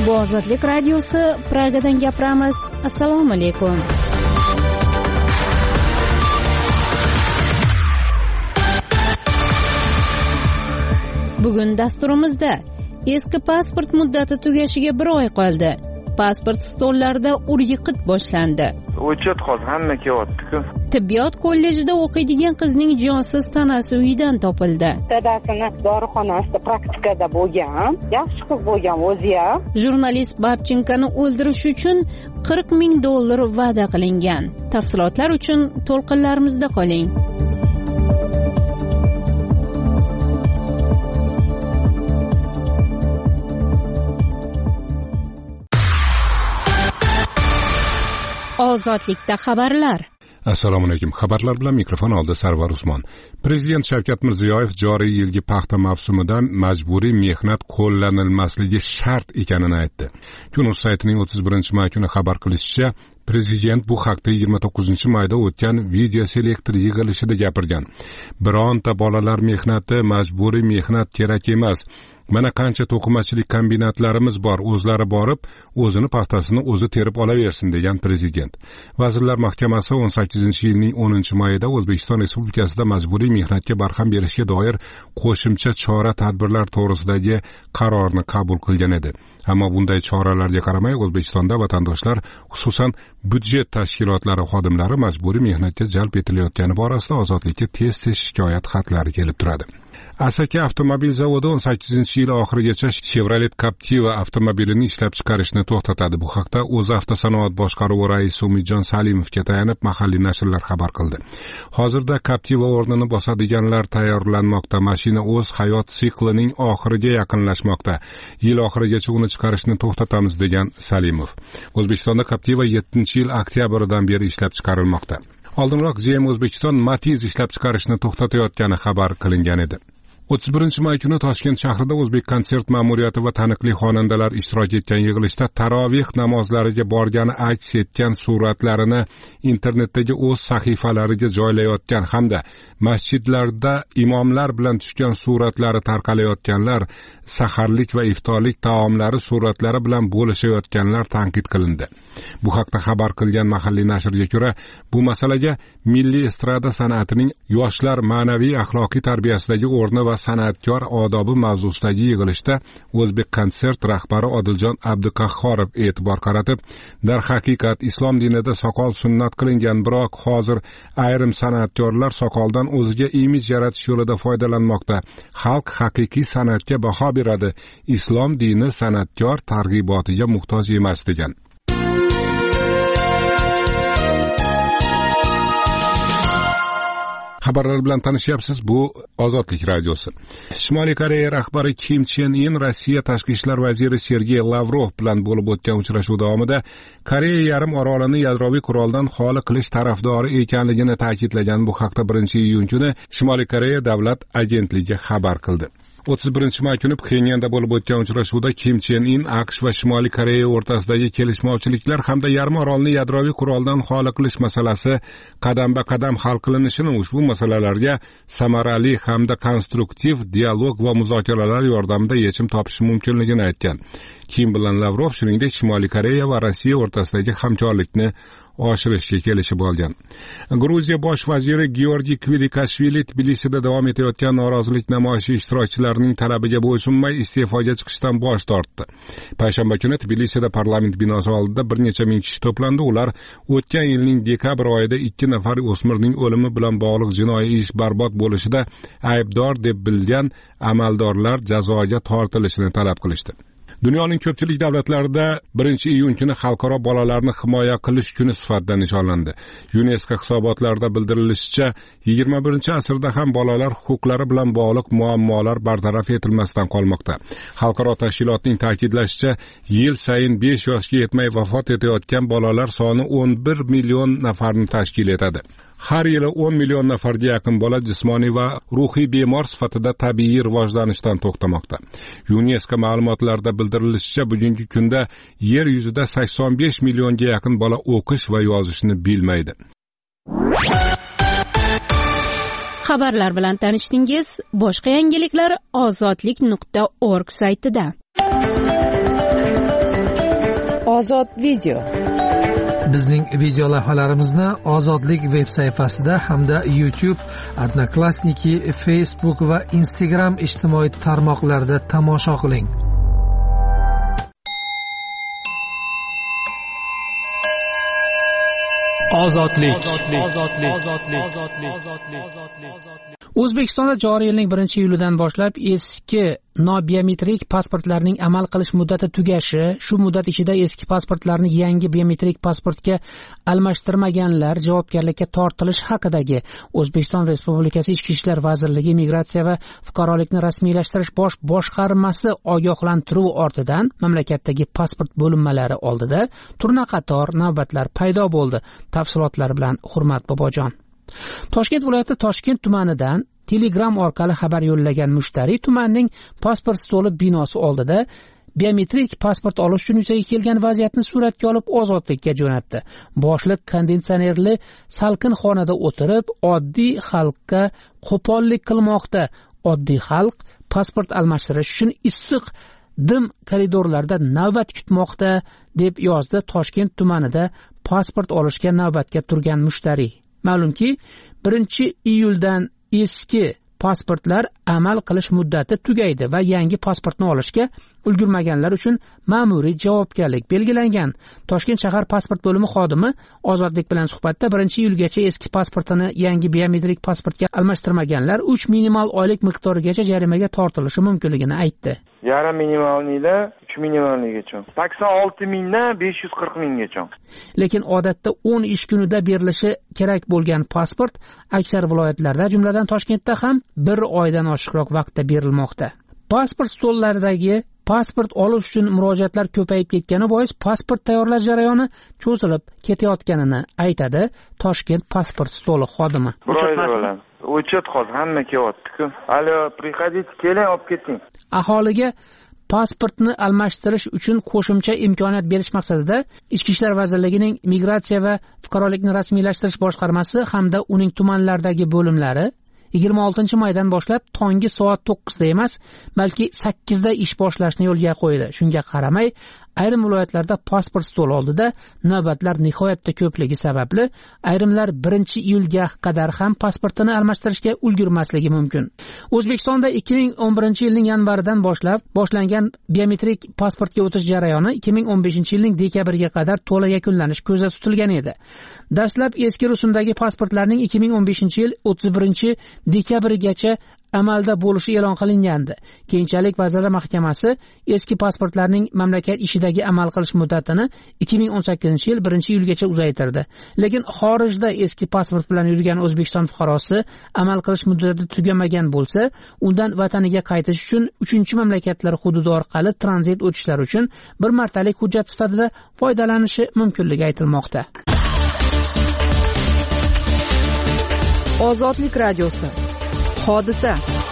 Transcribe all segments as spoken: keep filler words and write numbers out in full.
Bu Ozodlik radiosi, Pragadan gapiramiz. Assalomu alaykum. Bugun dasturimizda eski pasport muddati tugashiga bir oy qoldi. Pasport stollarida ur-yiqit boshlandi. O'chat hozir hamma kelyapti-ku. Tibbiyot kollejida o'qiydigan qizning jonsiz tanasi uyidan topildi. Dadasini dorixonasida praktikada bo'lgan, yaxshi qiz bo'lgan o'zi ham. Jurnalist Babchenkani o'ldirish uchun qirq ming dollar va'da qilingan. Tafsilotlar uchun to'lqinlarimizda qoling. Ozodlikda xabarlar. Assalomu alaykum. Xabarlar bilan mikrofon oldida Sarvar Usmon. Prezident Shavkat Mirziyoyev joriy yilgi paxta mavsumida majburiy mehnat qo'llanilmasligi shart ekanini aytdi. Kun.uz saytining o'ttiz birinchi may kuni xabar qilishicha, Prezident bu haqda yigirma to'qqizinchi mayda o'tgan video selektor yig'ilishida gapirgan. Bironta bolalar mehnati, majburiy mehnat kerak emas. Mana qancha to'qimachilik kombinatlarimiz bor, o'zlari borib, o'zini paxtasini o'zi terib olaversin degan prezident. Vazirlar Mahkamasi o'n sakkizinchi yilning o'ninchi mayida O'zbekiston Respublikasida majburiy mehnatga barham berishga doir qo'shimcha chora-tadbirlar to'g'risidagi qarorni qabul qilgan edi. Ammo bunday choralarga qaramay O'zbekistonda vatandoshlar, xususan budjet tashkilotlari xodimlari majburiy mehnatga jalb etilayotgani borasida Ozodlikka tez-tez shikoyat xatlari kelib turadi. Asaka avtomobil zavodi o'n sakkizinchi yil oxirigacha Chevrolet Captiva avtomobilini ishlab chiqarishni to'xtatadi. Bu haqda O'zavtosanoat boshqaruvi raisi Umidjon Salimovga tayanib mahalliy nashrlar xabar qildi. Hozirda Captiva o'rnini bosadiganlar tayyorlanmoqda. Mashina o'z hayot siklining oxiriga yaqinlashmoqda. Yil oxirigacha uni chiqarishni to'xtatamiz degan Salimov. O'zbekistonda Captiva yettinchi yil oktyabridan beri ishlab chiqarilmoqda. Oldinroq G M O'zbekiston Matiz ishlab chiqarishni to'xtatayotgani xabar qilingan edi. o'ttiz birinchi may kuni Toshkent shahrida O'zbek konsert ma'muriyati va taniqli xonandalar ishtirok etgan yig'ilishda tarovih namozlariga borgani aks etgan suratlarini internetdagi o'z sahifalariga joylayotgan hamda masjidlarda imomlar bilan tushgan suratlari tarqalayotganlar, saharlik va iftorlik taomlari suratlari bilan bo'lishayotganlar tanqid qilindi. Bu haqda xabar qilgan mahalliy nashrga ko'ra, bu masalaga milliy estrada san'atining yoshlar ma'naviy axloqiy tarbiyasidagi o'rni va san'atkor odobi mavzusidagi yig'ilishda O'zbek konsert rahbari Odiljon Abduqahhorov e'tibor qaratib, darhaqiqat islom dinida soqol sunnat qilingan, biroq hozir ayrim san'atkorlar soqoldan o'ziga imij yaratish yo'lida foydalanmoqda. Xalq haqiqiy san'atga baho beradi. Islom dini san'atkor targ'ibotiga muhtoj emas degan. Xabarlar bilan tanishyapsiz. Bu Ozodlik radiosi. Shimoliy Koreya rahbari Kim Chen In Rossiya tashqi ishlar vaziri Sergey Lavrov bilan bo'lib o'tgan uchrashuv davomida Koreya yarim orolini yadroviy quroldan xoli qilish tarafdori ekanligini ta'kidlagan. Bu haqda birinchi iyun kuni Shimoliy Koreya davlat agentligi xabar qildi. o'ttiz birinchi may kuni Pxenyanda bo'lib o'tgan uchrashuvda Kim Chen In AQSh va Shimoliy Koreya o'rtasidagi kelishmovchiliklar hamda yarim orolni yadroviy quroldan xoli qilish masalasi qadam-ba-qadam hal qilinishini, ushbu masalalarga samarali hamda konstruktiv dialog va muzokaralar yordamida yechim topish mumkinligini aytgan. Kim bilan Lavrov shuningdek Shimoliy Koreya va Rossiya o'rtasidagi hamkorlikni oshirishga kelishib olgan. Gruziya bosh vaziri Georgiy Kvirikashvili Tbilisida davom etayotgan norozilik namoyishi ishtirokchilarining talabiga bo'ysunmay iste'foga chiqishdan bosh tortdi. Payshanba kuni Tbilisida parlament binosi oldida bir necha ming kishi to'plandi. Ular o'tgan yilning dekabr oyida ikki nafar o'smirning o'limi bilan bog'liq jinoiy ish barbod bo'lishida aybdor deb bilgan amaldorlar jazoga tortilishini talab qilishdi. Dunyoning ko'pchilik davlatlarida birinchi iyun kuni xalqaro bolalarni himoya qilish kuni sifatida nishonlandi. UNESCO hisobotlarida bildirilishicha, yigirma birinchi asrda ham bolalar huquqlari bilan bog'liq muammolar bartaraf etilmasdan qolmoqda. Xalqaro tashkilotning ta'kidlashicha, yil sayin besh yoshga yetmay vafot etayotgan bolalar soni o'n bir million nafarni tashkil etadi. Har yili o'n million nafarga yaqin bola jismoniy va ruhiy bemor sifatida tabiiy rivojlanishdan to'xtamoqda. UNESCO ma'lumotlarida bildirilishicha, bugungi kunda yer yuzida sakson besh millionga yaqin bola o'qish va yozishni bilmaydi. Xabarlar bilan tanishdingiz. Boshqa yangiliklar ozodlik nuqta org saytida. Ozod video. Bizning video lavhalarimizni Ozodlik veb sayfasida hamda YouTube, Odnoklassniki, Facebook va Instagram ijtimoiy tarmoqlarida tomosha qiling. Ozodlik. O'zbekistonda joriy yilning birinchi iyulidan boshlab eski nobiometrik pasportlarning amal qilish muddati tugashi, shu muddat ichida eski pasportlarni yangi biometrik pasportga almashtirmaganlar javobgarlikka tortilishi haqidagi O'zbekiston Respublikasi Ichki ishlar vazirligi Migratsiya va fuqarolikni rasmiylashtirish bosh boshqarmasi ogohlantiruvi ortidan mamlakatdagi pasport bo'linmalari oldida turnaqator navbatlar paydo bo'ldi. Tafsilotlar bilan Hurmat Bobojon. Toshkent viloyati Toshkent tumanidan Telegram orqali xabar yo'llagan mushtariy tumanning pasport stoli binosi oldida biometrik pasport olish uchun yuzaga kelgan vaziyatni suratga olib Ozodlikka jo'natdi. Boshliq konditsionerli salqin xonada o'tirib, oddiy xalqqa qo'pollik qilmoqda. Oddiy xalq pasport almashtirish uchun issiq dim koridorlarda navbat kutmoqda, deb yozdi Toshkent tumanida pasport olishga navbatga turgan mushtariy. Ma'lumki, birinchi iyuldan eski pasportlar amal qilish muddati tugaydi va yangi pasportni olishga ulgurmaganlar uchun ma'muriy javobgarlik belgilangan. Toshkent shahar pasport bo'limi xodimi Ozodlik bilan suhbatda birinchi iyulgacha eski pasportini yangi biometrik pasportga almashtirmaganlar uch minimal oylik miqdorigacha jarimaga tortilishi mumkinligini aytdi. Yarim minimalniyda uch minimalnigacha. sakson olti mingdan besh yuz qirq minggacha. Lekin odatda o'n ish kunida berilishi kerak bo'lgan pasport aksar viloyatlarda, jumladan Toshkentda ham bir oydan oshiqroq vaqtda berilmoqda. Pasport stollaridagi pasport olish uchun murojaatlar ko'payib ketgani bois pasport tayyorlash jarayoni cho'zilib ketayotganini aytadi Toshkent pasport stoli xodimi. O'chat hozir hamma kelyapti-ku. Alo, приходите, keling, olib keting. Aholiga pasportni almashtirish uchun qo'shimcha imkoniyat berish maqsadida Ichki ishlar vazirligining Migratsiya va fuqarolikni rasmiylashtirish boshqarmasi hamda uning tumanlardagi bo'limlari yigirma oltinchi maydan boshlab tongi soat to'qqizda emas, balki sakkizda ish boshlashni yo'lga qo'ydi. Shunga qaramay, ayrim viloyatlarda pasport stol oldida navbatlar nihoyatda ko'pligi sababli ayrimlar birinchi iyulga qadar ham pasportini almashtirishga ulgurmasligi mumkin. O'zbekistonda ikki ming o'n birinchi yilning yanvaridan boshlab boshlangan biometrik pasportga o'tish jarayoni ikki ming o'n beshinchi yilning dekabriga qadar to'la yakunlanish ko'zda tutilgan edi. Dastlab eski rusumdagi pasportlarning ikki ming o'n beshinchi yil o'ttiz birinchi dekabrigacha amalda bo'lishi e'lon qilingandi. Keyinchalik Vazirlar Mahkamasi eski pasportlarning mamlakat ishidagi amal qilish muddatini ikki ming o'n sakkizinchi yil birinchi iyulgacha uzaytirdi. Lekin xorijda eski pasport bilan yurgan O'zbekiston fuqarosi amal qilish muddati tugamagan bo'lsa, undan vataniga qaytish uchun uchinchi mamlakatlar hududi orqali tranzit o'tishlar uchun bir martalik hujjat sifatida foydalanishi mumkinligi aytilmoqda. Ozodlik radiosi. Hodisa.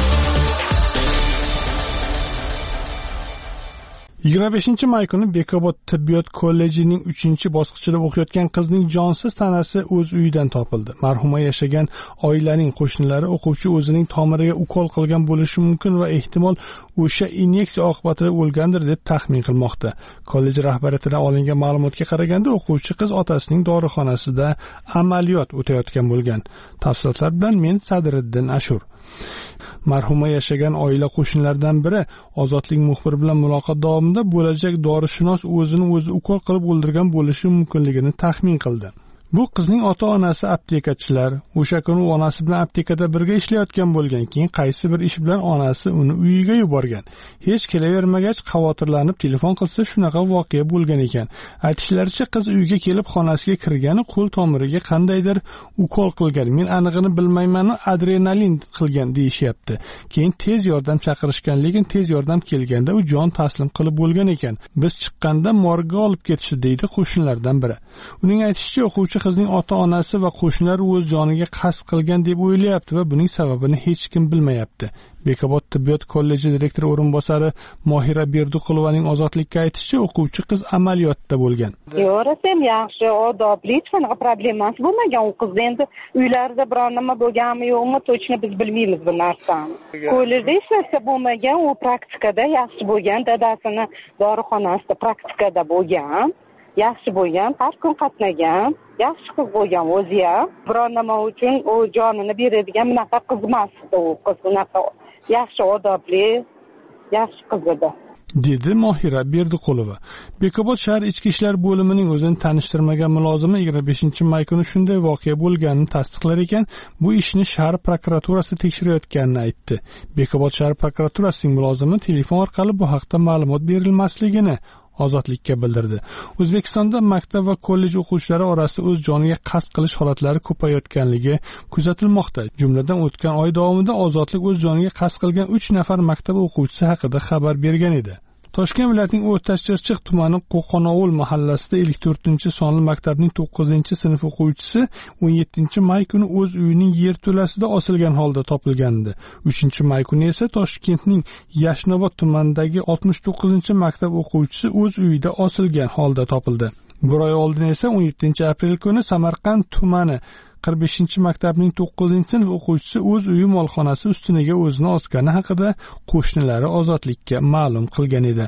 yigirma beshinchi may kuni Bekobod tibbiyot kollejining uchinchi bosqichida o'qiyotgan qizning jonsiz tanasi o'z uyidan topildi. Marhuma yashagan oilaning qo'shnilari o'quvchi o'zining tomiriga ukol qilgan bo'lishi mumkin va ehtimol o'sha inyeksiya oqibatida o'lgandir deb taxmin qilmoqda. Kollej rahbariyatidan olingan ma'lumotga qaraganda, o'quvchi qiz otasining dorixonasida amaliyot o'tayotgan bo'lgan. Tafsilotlar bilan men Sadriddin Ashur. Marhuma yashagan oila qo'shnilaridan biri Ozodlik muxbiri bilan muloqot davomida bo'lajak dorishunos o'zini o'zi ukol qilib o'ldirgan bo'lishi mumkinligini taxmin qildi. Bu qizning ota-onasi aptekachilar. O'sha kuni u onasi bilan aptekada birga ishlayotgan bo'lgan. Keyin qaysi bir ish bilan onasi uni uyiga yuborgan. Hech kelavermagach, xavotirlanib telefon qilsa, shunaqa voqea bo'lgan ekan. Aytishlaricha, qiz uyga kelib xonasiga kirgani qo'l tomiriga qandaydir ukol qilgan. Men anig'ini bilmayman, adrenalin qilgan deyishyapti. Keyin tez yordam chaqirishgan, lekin tez yordam kelganda u jon taslim qilib bo'lgan ekan. Biz chiqqanda morgga olib ketishdi, deydi qo'shnilardan biri. Uning aytishicha, o'quvchi qizning ota-onasi va qo'shnilar o'z joniga qasd qilgan deb o'ylayapti va buning sababini hech kim bilmayapti. Bekobod tibbiyot kolleji direktori o'rinbosari Mohira Berduqulovaning Ozodlikka aytishicha, o'quvchi qiz amaliyotda bo'lgan. Yo'rasam yaxshi, odobli, qanaqa problemasi bo'lmagan. U qiz endi uylarida biror nima bo'lganmi yo'qmi, точно biz bilmaymiz bu narsani. Kollejda ishlasa bo'lmagan, u praktikada yaxshi bo'lgan, dadasini dorixonasida praktikada bo'lgan. yaxshi bo'lgan, har kun qatnagan, yaxshi qiz bo'lgan o'zi ham. Biron nima uchun u jonini beradigan bunaqa qiz emas edi. U qiz bunaqa yaxshi odobli, yaxshi qiz edi. dedi Mohira Berdiqulova. Bekobod shahar ichki ishlar bo'limining o'zini tanishtirmagan mulozimi yigirma beshinchi may kuni shunday voqea bo'lganini tasdiqlar ekan, bu ishni shahar prokuraturasi tekshirayotganini aytdi. Bekobod shahar prokuraturasining mulozimi telefon orqali bu haqda ma'lumot berilmasligini Ozodlikka bildirdi. O'zbekistonda maktab va kollej o'quvchilari orasida o'z joniga qasd qilish holatlari ko'payayotganligi kuzatilmoqda. Jumladan o'tgan oy davomida Ozodlik o'z joniga qasd qilgan uch nafar maktab o'quvchisi haqida xabar bergan edi. Toshkent viloyatining O'rtachirchiq tumani Qo'qonovul mahallasida ellik to'rtinchi sonli maktabning to'qqizinchi sinf o'quvchisi o'n yettinchi may kuni o'z uyining yerto'lasida osilgan holda topilgandi. uchinchi may kuni esa Toshkentning Yashnobod tumanidagi oltmish to'qqizinchi maktab o'quvchisi o'z uyida osilgan holda topildi. Bir oy oldin esa o'n yettinchi aprel kuni Samarqand tumani qirq beshinchi maktabning to'qqizinchi sinf o'quvchisi o'z uyi molxonasi ustuniga o'zini osgani haqida qo'shnilari Ozodlikka ma'lum qilgan edi.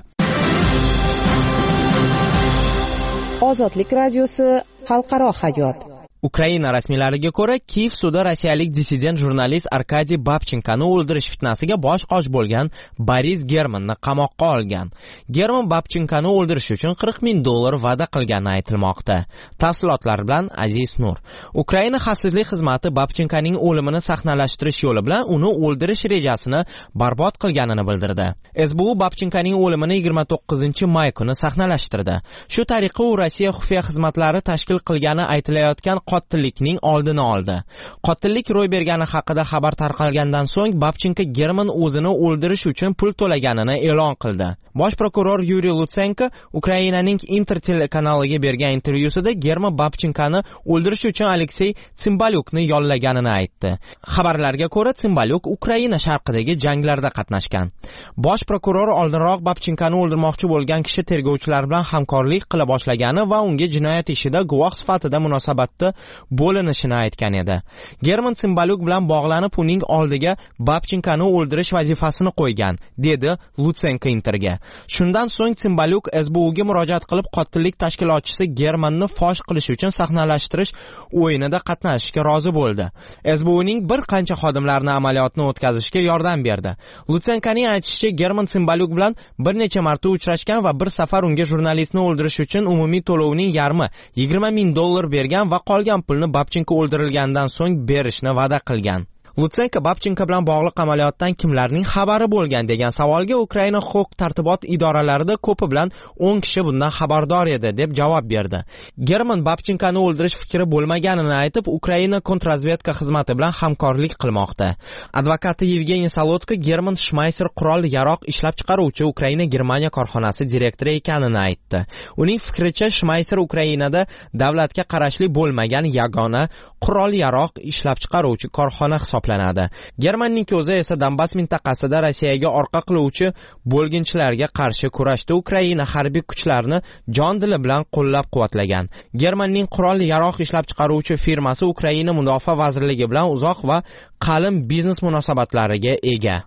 Ozodlik radiosi xalqaro hayot. Ukraina rasmiylariga ko'ra, Kiyev sudi rossiyalik dissident jurnalist Arkadiy Babchenkoni o'ldirish fitnasiga bosh qosh bo'lgan Boris Germanni qamoqqa olgan. German Babchenkoni o'ldirish uchun qirq ming dollar va'da qilgani aytilmoqda. Tafsilotlar bilan Aziz Nur. Ukraina xavfsizlik xizmati Babchenkoning o'limini sahnalashtirish yo'li bilan uni o'ldirish rejasini barbod qilganini bildirdi. S B U Babchenkoning o'limini yigirma to'qqizinchi may kuni sahnalashtirdi. Shu tariqa u Rossiya xufiya xizmatlari tashkil qilgani aytilayotgan qotillikning oldini oldi. Qotillik ro'y bergani haqida xabar tarqalgandan so'ng Babchenko German o'zini o'ldirish uchun pul to'laganini e'lon qildi. Bosh prokuror Yuriy Lutsenko Ukrainaning Inter telekanaliga bergan intervyusida German Babchenkoni o'ldirish uchun Aleksey Tsimbalyukni yollaganini aytdi. Xabarlarga ko'ra, Tsimbalyuk Ukraina sharqidagi janglarda qatnashgan. Bosh prokuror oldinroq Babchenkoni o'ldirmoqchi bo'lgan kishi tergovchilar bilan hamkorlik qila boshlagani va unga jinoyat ishida guvoh sifatida munosabatda bo'linishini aytgan edi. German Tsimbalyuk bilan bog'lanib uning oldiga Babchenkoni o'ldirish vazifasini qo'ygan, dedi Lutsenko Interga. Shundan so'ng Tsimbalyuk S B Uga murojaat qilib qotillik tashkilotchisi Germanni fosh qilish uchun sahnalashtirish o'yinida qatnashishga rozi bo'ldi. S B Uning bir qancha xodimlarini amaliyotni o'tkazishga yordam berdi. Lutsenkoning aytishicha, German Tsimbalyuk bilan bir necha marta uchrashgan va bir safar unga jurnalistni o'ldirish uchun umumiy to'lovning yarmi yigirma ming dollar bergan va qolgan pulni Babchenko o'ldirilgandan so'ng berishni va'da qilgan. Lutsenko Babchenko bilan bog'liq amaliyotdan kimlarning xabari bo'lgan degan savolga Ukraina huquq tartibot idoralarida ko'pi bilan o'n kishi bundan xabardor edi deb javob berdi. German Babchenkoni o'ldirish fikri bo'lmaganini aytib, Ukraina kontrrazvedka xizmati bilan hamkorlik qilmoqda. Advokati Yevgeniy Salotka German Schmeiser qurol yaroq ishlab chiqaruvchi Ukraina Germaniya korxonasi direktori ekanini aytdi. Uning fikricha, Schmeiser Ukrainada davlatga qarashli bo'lmagan yagona qurol yaroq ishlab chiqaruvchi korxona hisoblanadi. Germanning o'zi esa Donbass mintaqasida Rossiyaga orqa qiluvchi bo'lginchilarga qarshi kurashda Ukraina harbiy kuchlarini jon dili bilan qo'llab-quvvatlagan. Germanning qurol yaroq ishlab chiqaruvchi firmasi Ukraina mudofaa vazirligi bilan uzoq va qalin biznes munosabatlariga ega.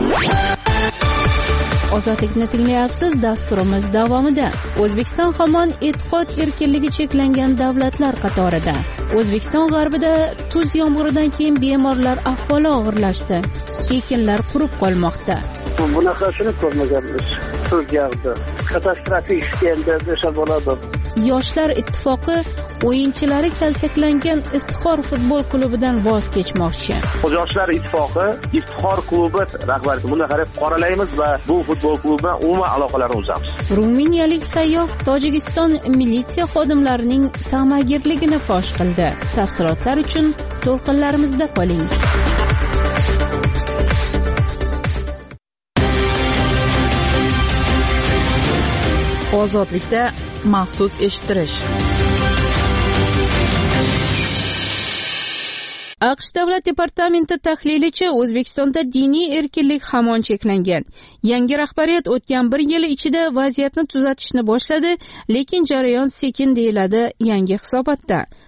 Ozodlikni tinglayapsiz. Dasturimiz davomida O'zbekiston hamon e'tiqod erkinligi cheklangan davlatlar qatorida. O'zbekiston g'arbida tuz yomg'iridan keyin bemorlar ahvoli og'irlashdi. Ekinlar qurib qolmoqda. Bunaqasini ko'rmaganmiz. Tuz yog'di. Katastrofik keldi desa bo'ladi. Yoshlar ittifoqi o'yinchilari kaltaklangan Iftixor futbol klubidan voz kechmoqchi. Yoshlar ittifoqi Iftixor klubi rahbariyati buni qarab qoralaymiz va bu futbol klubidan umuman aloqalarni uzamiz. Ruminiyalik sayyoh Tojikiston militsiya xodimlarining ta'magirligini fosh qildi. Tafsilotlar uchun to'lqinlarimizda qoling. Ozodlikda maxsus eshittirish. AQSh Davlat departamenti tahlilichi O'zbekistonda diniy erkinlik hamon cheklangan. Yangi rahbariyat o'tgan bir yil ichida vaziyatni tuzatishni boshladi, lekin jarayon sekin deyiladi yangi hisobotda.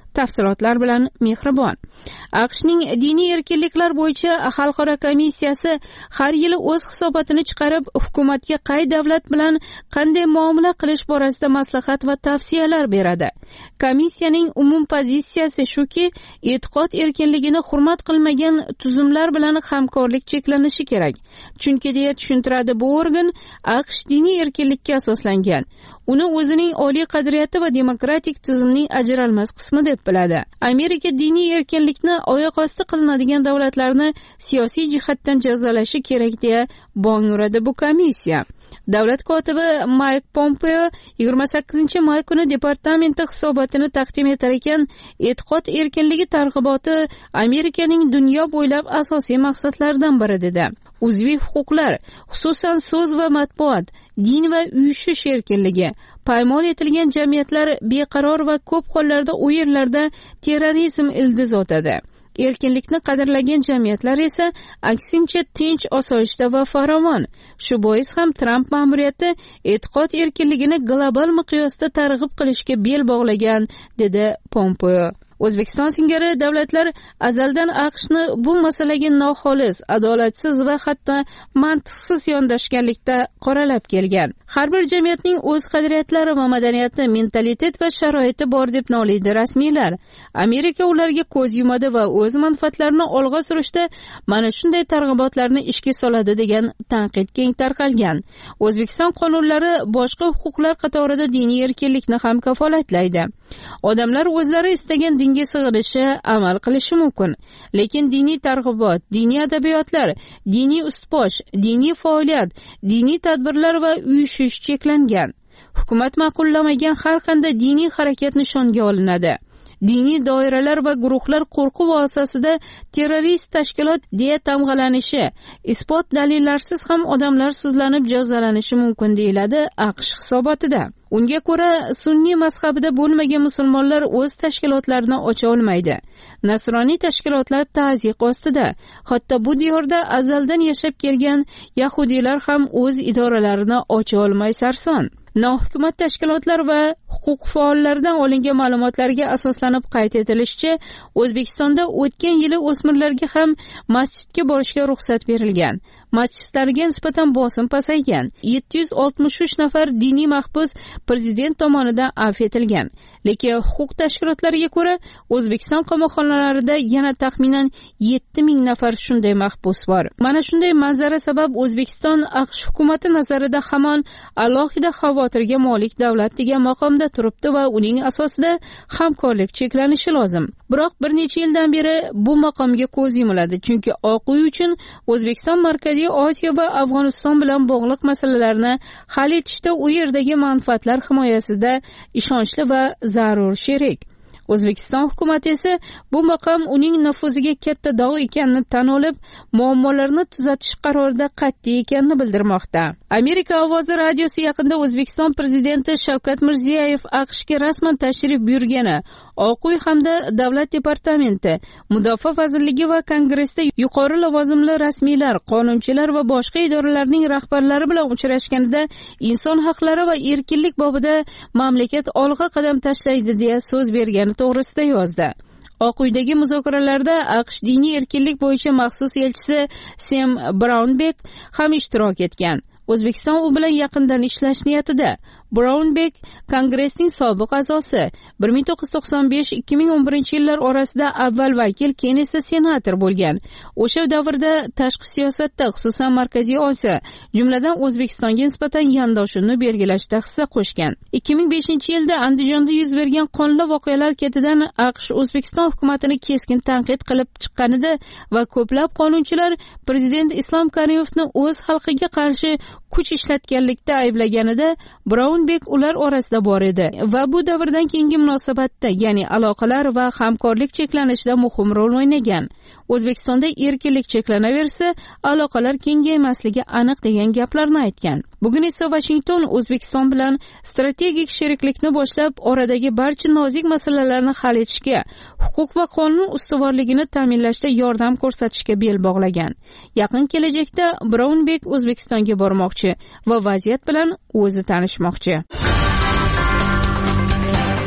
Tafsilotlar bilan Mehribon. AQShning diniy erkinliklar bo'yicha xalqaro komissiyasi har yili o'z hisobotini chiqarib, hukumatga qay davlat bilan qanday muomala qilish borasida maslahat va tavsiyalar beradi. Komissiyaning umum pozitsiyasi shuki, e'tiqod erkinligini hurmat qilmagan tuzumlar bilan hamkorlik cheklanishi kerak. Chunki deya tushuntiradi bu organ, AQSh diniy erkinlikka asoslangan. Uni o'zining oliy qadriyati va demokratik tizimning ajralmas qismi deb biladi. Amerika diniy erkinlikni oyoq osti qilinadigan davlatlarni siyosiy jihatdan jazolashi kerak deya bong uradi bu komissiya. Davlat kotibi Mike Pompeo yigirma sakkizinchi may kuni departamenti hisobotini taqdim etar ekan, e'tiqod erkinligi targ'iboti Amerikaning dunyo bo'ylab asosiy maqsadlaridan biri dedi. Uzviy huquqlar, xususan so'z va matbuot, din va uyushish erkinligi, paymol etilgan jamiyatlar beqaror va ko'p hollarda u yerlarda terrorizm ildiz otadi. Erkinlikni qadrlagan jamiyatlar esa aksincha tinch, osoyishta va farovon. Shu bois ham Trump ma'muriyati e'tiqod erkinligini global miqyosda targ'ib qilishga bel bog'lagan, dedi Pompeo. O'zbekiston singari davlatlar azaldan AQShni bu masalaga noxolis, adolatsiz va hatto mantiqsiz yondashganlikda qoralab kelgan. Har bir jamiyatning o'z qadriyatlari va madaniyati, mentalitet va sharoiti bor deb noliydi rasmiylar. Amerika ularga ko'z yumadi va o'z manfaatlarini olg'a surishda mana shunday targ'ibotlarni ishga soladi degan tanqid keng tarqalgan. O'zbekiston qonunlari boshqa huquqlar qatorida diniy erkinlikni ham kafolatlaydi. Odamlar o'zlari istagan dinga sig'inishi, amal qilishi mumkin. Lekin diniy targ'ibot, diniy adabiyotlar, diniy ustbosh, diniy faoliyat, diniy tadbirlar va uyushish cheklangan. Hukumat ma'qullamagan har qanday diniy harakat nishonga olinadi. Diniy doiralar va guruhlar qo'rquv asosida terrorist tashkilot deya tamg'alanishi, isbot dalillarsiz ham odamlar sudlanib jazolanishi mumkin deyiladi AQSh hisobotida. Unga ko'ra, sunniy mazhabida bo'lmagan musulmonlar o'z tashkilotlarini ocha olmaydi. Nasroniy tashkilotlar ta'ziq ostida. Hatto bu diyorda azaldan yashab kelgan yahudiylar ham o'z idoralarini ocha olmay sarson. Nohukumat tashkilotlar va huquq faollaridan olingan ma'lumotlarga asoslanib qayd etilishicha, O'zbekistonda o'tgan yili o'smirlarga ham masjidga borishga ruxsat berilgan. Masjidlarga nisbatan bosim pasaygan. yetti yuz oltmish uch nafar diniy mahbus prezident tomonidan afv etilgan. Lekin huquq tashkilotlariga ko'ra, O'zbekiston qamoqxonalarida yana taxminan yetti ming nafar shunday mahbus bor. Mana shunday manzara sabab O'zbekiston AQSh hukumati nazarida hamon alohida xavotirga molik davlat degan maqomda turibdi va uning asosida hamkorlik cheklanishi lozim. Biroq bir necha yildan beri bu maqomga ko'z yumiladi, chunki Oq uy uchun O'zbekiston Markaziy Osiyo va Afg'oniston bilan bog'liq masalalarni hal etishda u yerdagi manfaatlar himoyasida ishonchli va zarur sherik. O'zbekiston hukumati esa bu maqom uning nufuziga katta dog' ekanini tan olib, muammolarni tuzatish qarorida qat'iy ekanini bildirmoqda. Amerika ovozi radiosi yaqinda O'zbekiston prezidenti Shavkat Mirziyoyev AQShga rasman tashrif buyurgani, Oq uy hamda Davlat departamenti, Mudofaa vazirligi va Kongressda yuqori lavozimli rasmiylar, qonunchilar va boshqa idoralarning rahbarlari bilan uchrashganida inson haqlari va erkinlik bobida mamlakat olg'a qadam tashlaydi deya so'z bergani to'g'risida yozdi. Oq uydagi muzokaralarda AQSh diniy erkinlik bo'yicha maxsus elchisi Sam Brownback ham ishtirok etgan. O'zbekiston u bilan yaqindan ishlash niyatida. Brownback Kongressning sobiq a'zosi, bir ming to'qqiz yuz to'qson besh ikki ming o'n birinchi yillar orasida avval vakil, keyin esa senator bo'lgan. O'sha davrda tashqi siyosatda, xususan Markaziy Osiyo, jumladan O'zbekistonga nisbatan yondoshuvni belgilashda hissa qo'shgan. ikki ming beshinchi yilda Andijonda yuz bergan qonli voqealar ketidan AQSh O'zbekiston hukumatini keskin tanqid qilib chiqqanida va ko'plab qonunchilar prezident Islom Karimovni o'z xalqiga qarshi kuch ishlatganlikda ayblaganida Brownback ular orasida bor edi va bu davrdan keyingi munosabatda, ya'ni aloqalar va hamkorlik cheklanishida muhim rol o'ynagan. O'zbekistonda erkinlik cheklanaversa, aloqalar kengaymasligi aniq degan gaplarni aytgan. Bugun esa Washington O'zbekiston bilan strategik sheriklikni boshlab, oradagi barcha nozik masalalarni hal etishga, huquq va qonun ustuvorligini ta'minlashda yordam ko'rsatishga bel bog'lagan. Yaqin kelajakda Brownback O'zbekistonga bormoqchi va vaziyat bilan o'zi tanishmoqchi.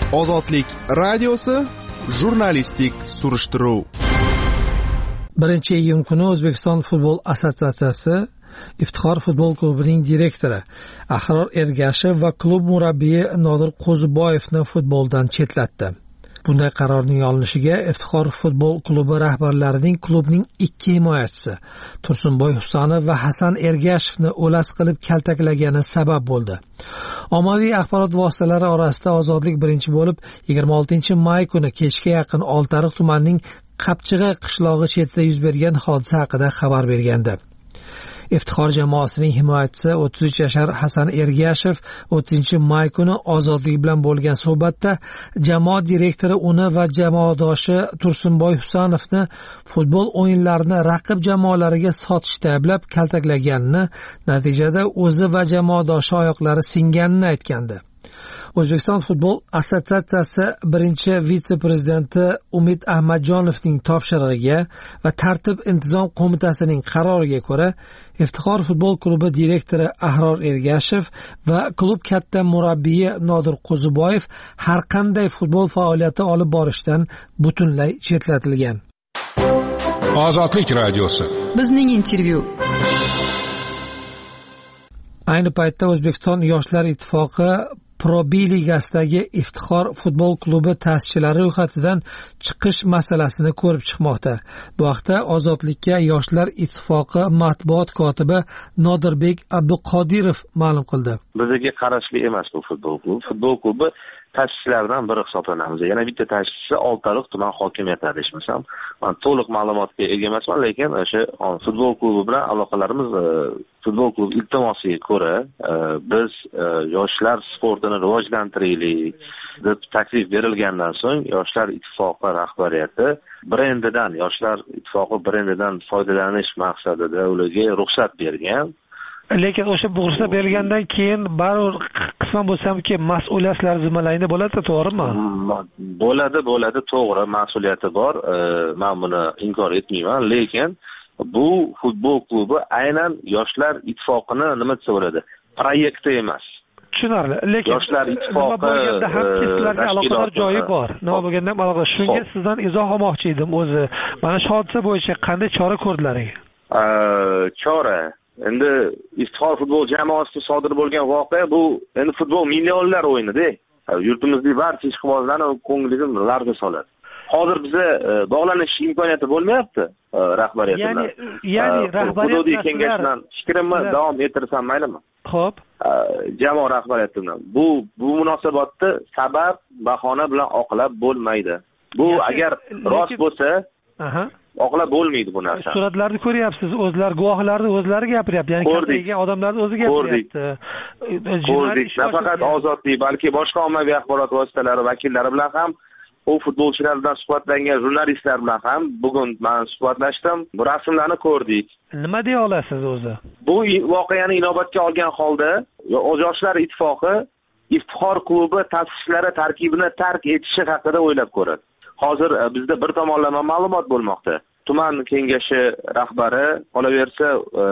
Ozodlik radiosi jurnalistik surishtiruv. birinchi iyun kuni O'zbekiston futbol assotsiatsiyasi Iftixor futbol klubining direktori Ahror Ergashev va klub murabbiyi Nodir Qo'ziboyevni futboldan chetlatdi. Bunday qarorning olinishiga Iftixor futbol klubi rahbarlarining klubning ikki himoyachisi Tursunboy Husanov va Hasan Ergashevni o'las qilib kaltaklagani sabab bo'ldi. Ommaviy axborot vositalari orasida Ozodlik birinchi bo'lib yigirma oltinchi may kuni kechga yaqin Oltiariq tumanining Qapchig'i qishlog'i chetida yuz bergan hodisa haqida xabar bergandi. Iftixor jamoasining himoyachisi o'ttiz uch yashar Hasan Ergashev o'ttizinchi may kuni Ozodlik bilan bo'lgan suhbatda jamoa direktori uni va jamoadoshi Tursunboy Husanovni futbol o'yinlarini raqib jamoalariga sotishda ayblab kaltaklaganini, natijada o'zi va jamoadoshi oyoqlari singanini aytgandi. O'zbekiston futbol assotsiatsiyasi birinchi vitse-prezidenti Umid Ahmadjonovning topshirig'iga va tartib intizom qo'mitasining qaroriga ko'ra Iftixor futbol klubi direktori Ahror Ergashev va klub katta murabbiyi Nodir Qo'ziboyev har qanday futbol faoliyati olib borishdan butunlay chetlatilgan. Ozodlik radiosi. Bizning intervyu. Ayni paytda O'zbekiston Yoshlar ittifoqi Pro B ligasidagi Iftixor futbol klubi ta'sischilari ro'yxatidan chiqish masalasini ko'rib chiqmoqda. Bu haqda Ozodlikka Yoshlar ittifoqi matbuot kotibi Nodirbek Abduqodirov ma'lum qildi. Bizga qarashli emas bu futbol klubi. Futbol klubi ta'sischilaridan biri hisoblanamiz. Yana bitta ta'sischisi Oltiariq tuman hokimiyati desam, men to'liq ma'lumotga ega emasman, lekin o'sha futbol klubi bilan aloqalarimiz futbol klubi iltimosiga ko'ra biz yoshlar sportini rivojlantiraylik deb taklif berilgandan so'ng Yoshlar ittifoqi rahbariyati brendidan, Yoshlar ittifoqi brendidan foydalanish maqsadida ularga ruxsat bergan. Lekin o'sha ruxsat berilgandan keyin baribir qisman bo'lsa-ki mas'uliyatlar zimmalayni bo'ladi, to'g'rimi? Bo'ladi, bo'ladi, to'g'ri, mas'uliyati bor. Men buni inkor etmayman, lekin bu futbol klubi aynan Yoshlar ittifoqini nima desa bo'ladi, proyekti emas. Tushunarli. Lekin Yoshlar ittifoqi ham sizlarga aloqador joyi bor. Nima bo'lganda ham aloqa. Shunga sizdan izoh olmoqchi edim o'zi. Mana shu hodisa bo'yicha qanday chora ko'rdilaring? Chora endi Iftixor futbol jamoasida sodir bo'lgan voqea bu endi futbol millionlar o'yini-da. Yurtimizning barcha ishqibozlarni ko'ngliga larza soladi. Hozir biza bog'lanish imkoniyati bo'lmayapti rahbariyat bilan. Ya'ni, ya'ni rahbariyat hududiy kengashdan fikrimni davom ettirsam maylimi? Xo'p. Jamoa rahbariyati bilan bu bu munosabatni sabab bahona bilan oqlab bo'lmaydi. Bu agar rost bo'lsa, aha, oqlab bo'lmaydi bu narsa. Suratlarni ko'ryapsiz, o'zlar guvohlarni o'zlari gapiryapti, ya'ni kattaga odamlarni o'zi gapiryapti. Ko'rdik. Nafaqat Ozodlik, balki boshqa ommaviy axborot vositalari vakillari bilan ham, u futbolchilar bilan suhbatlangan jurnalistlar bilan ham bugun men suhbatlashdim. Bu rasmlarni ko'rdik. Nima deya olasiz o'zi? Bu voqeani inobatga olgan holda Yoshlar ittifoqi Iftixor klubi ta'sischilari tarkibini tark etishi haqida o'ylab ko'radi. Hozir bizda bir tomonlama ma'lumot bo'lmoqda. Tuman kengashi rahbari qolaversa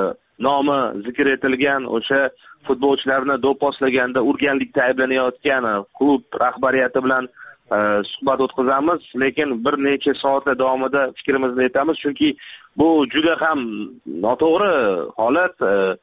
nomi zikr etilgan o'sha futbolchilarni do'pposlaganda urganlikda ayblanayotgan klub rahbariyati bilan suhbat o'tkazamiz, lekin bir necha soatlar davomida fikrimizni aytamiz, chunki bu juda ham noto'g'ri holat.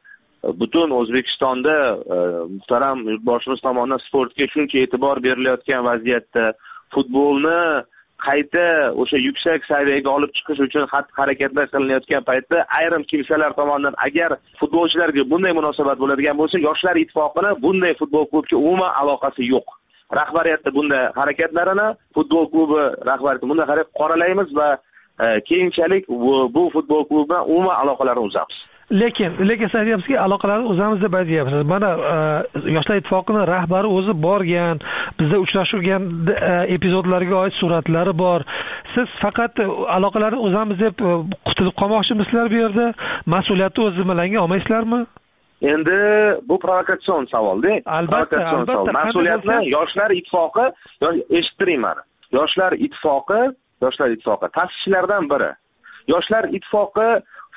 Butun O'zbekistonda muhtaram yurtboshimiz tomonidan sportga shuncha e'tibor berilayotgan vaziyatda futbolni qayta o'sha yuksak saviyaga olib chiqish uchun xatti-harakatlar qilinayotgan paytda ayrim kimsalar tomonidan agar futbolchilarga bunday munosabat bo'ladigan bo'lsa, Yoshlar ittifoqini bunday futbol klubiga umuman aloqasi yo'q. Rahbariyatda bunday harakatlarini futbol klubi rahbariyati bunday qarab qoralaymiz va keyinchalik bu futbol klubi bilan umuman aloqalarni uzamiz. Lekin, lekin siz aytyapsizki, aloqalarni uzamiz deb aytyapsiz. Mana Yoshlar ittifoqining rahbari o'zi borgan, bizda uchrashgan epizodlarga oid suratlari bor. Siz faqat aloqalarni uzamiz deb qutulib qolmoqchimisizlar bu yerda? Mas'uliyatni o'z zimmalariga olmaysizlarmi? Endi bu provokatsion savol-da. Albatta, albatta. Mas'uliyatni Yoshlar ittifoqi, eshittiring meni. Yoshlar ittifoqi, Yoshlar ittifoqi ta'sischilaridan biri. Yoshlar ittifoqi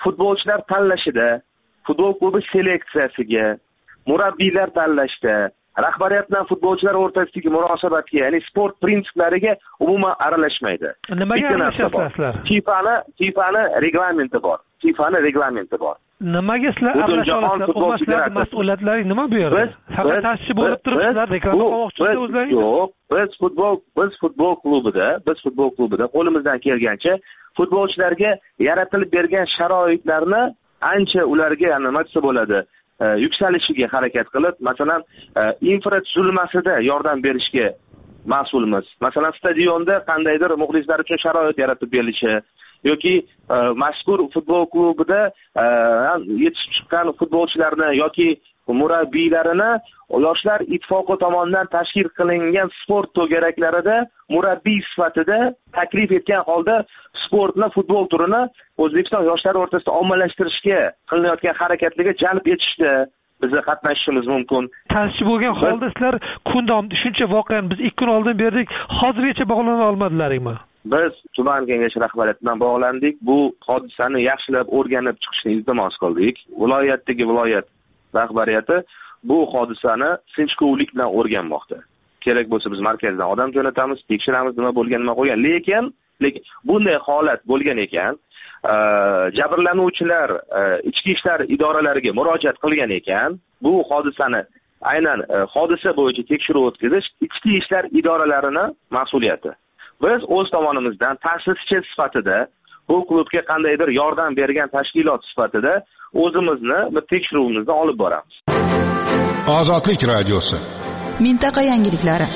futbolchilar tanlashida, futbol klubi seleksiyasiga, murabbiylar tanlashda, rahbariyat bilan futbolchilar o'rtasidagi munosabatga, ya'ni sport prinsiplariga umuman aralashmaydi. Nimaga aralashasizlar? FIFAni FIFAni reglamenti bor. FIFAni reglamenti bor. Nimaga sizlar aralashasizlar? O'zbekiston mas'uliyatlari nima bu yerda? Faqat tashchi bo'lib turibsizlar, reklama qilmoqchisizlar o'zlaringiz. Yo'q, biz futbol biz futbol klubida, biz futbol klubida qo'limizdan kelgancha futbolchilarga yaratilib bergan sharoitlarni ancha ularga nima desa bo'ladi, yuksalishiga harakat qilib, masalan, infratuzilmasida yordam berishga mas'ulmiz. Masalan, stadionda qandaydir muxlislar uchun sharoit yaratib berilishi yoki mazkur futbol klubida yetishib chiqqan futbolchilarni yoki murabbiylarini yoshlar ittifoqi tomonidan tashkil qilingan sport to'garaklarida murabbiy sifatida taklif etgan holda sportni, futbol turini O'zbekiston yoshlari o'rtasida ommalashtirishga qilinayotgan harakatlarga jalb etishdi. Bizni qatnashishimiz mumkin. Tashchi bo'lgan holda sizlar kun davomida shuncha voqeani biz ikki kun oldin berdik, hozirgacha bog'lana olmadilaringmi? Biz tuman kengashi rahbariyati bilan bog'landik. Bu hodisani yaxshilab o'rganib chiqishni iltimos qildik. Viloyatdagi viloyat rahbariyati bu hodisani sinchkovlik bilan o'rganmoqda. Kerak bo'lsa biz markazdan odam jo'natamiz, tekshiramiz nima bo'lgan, nima qo'ygan. Lekin, lekin bunday holat bo'lgan ekan, jabrlanuvchilar ichki ishlar idoralariga murojaat qilgan ekan, bu hodisani aynan hodisa bo'yicha tekshiruv o'tkazish ichki ishlar idoralarining mas'uliyati. Biz o'z tomonimizdan ta'sischi sifatida bu klubga qandaydir yordam bergan tashkilot sifatida o'zimizni bir tekshiruvimizni olib boramiz. Ozodlik radiosi. Mintaqa yangiliklari.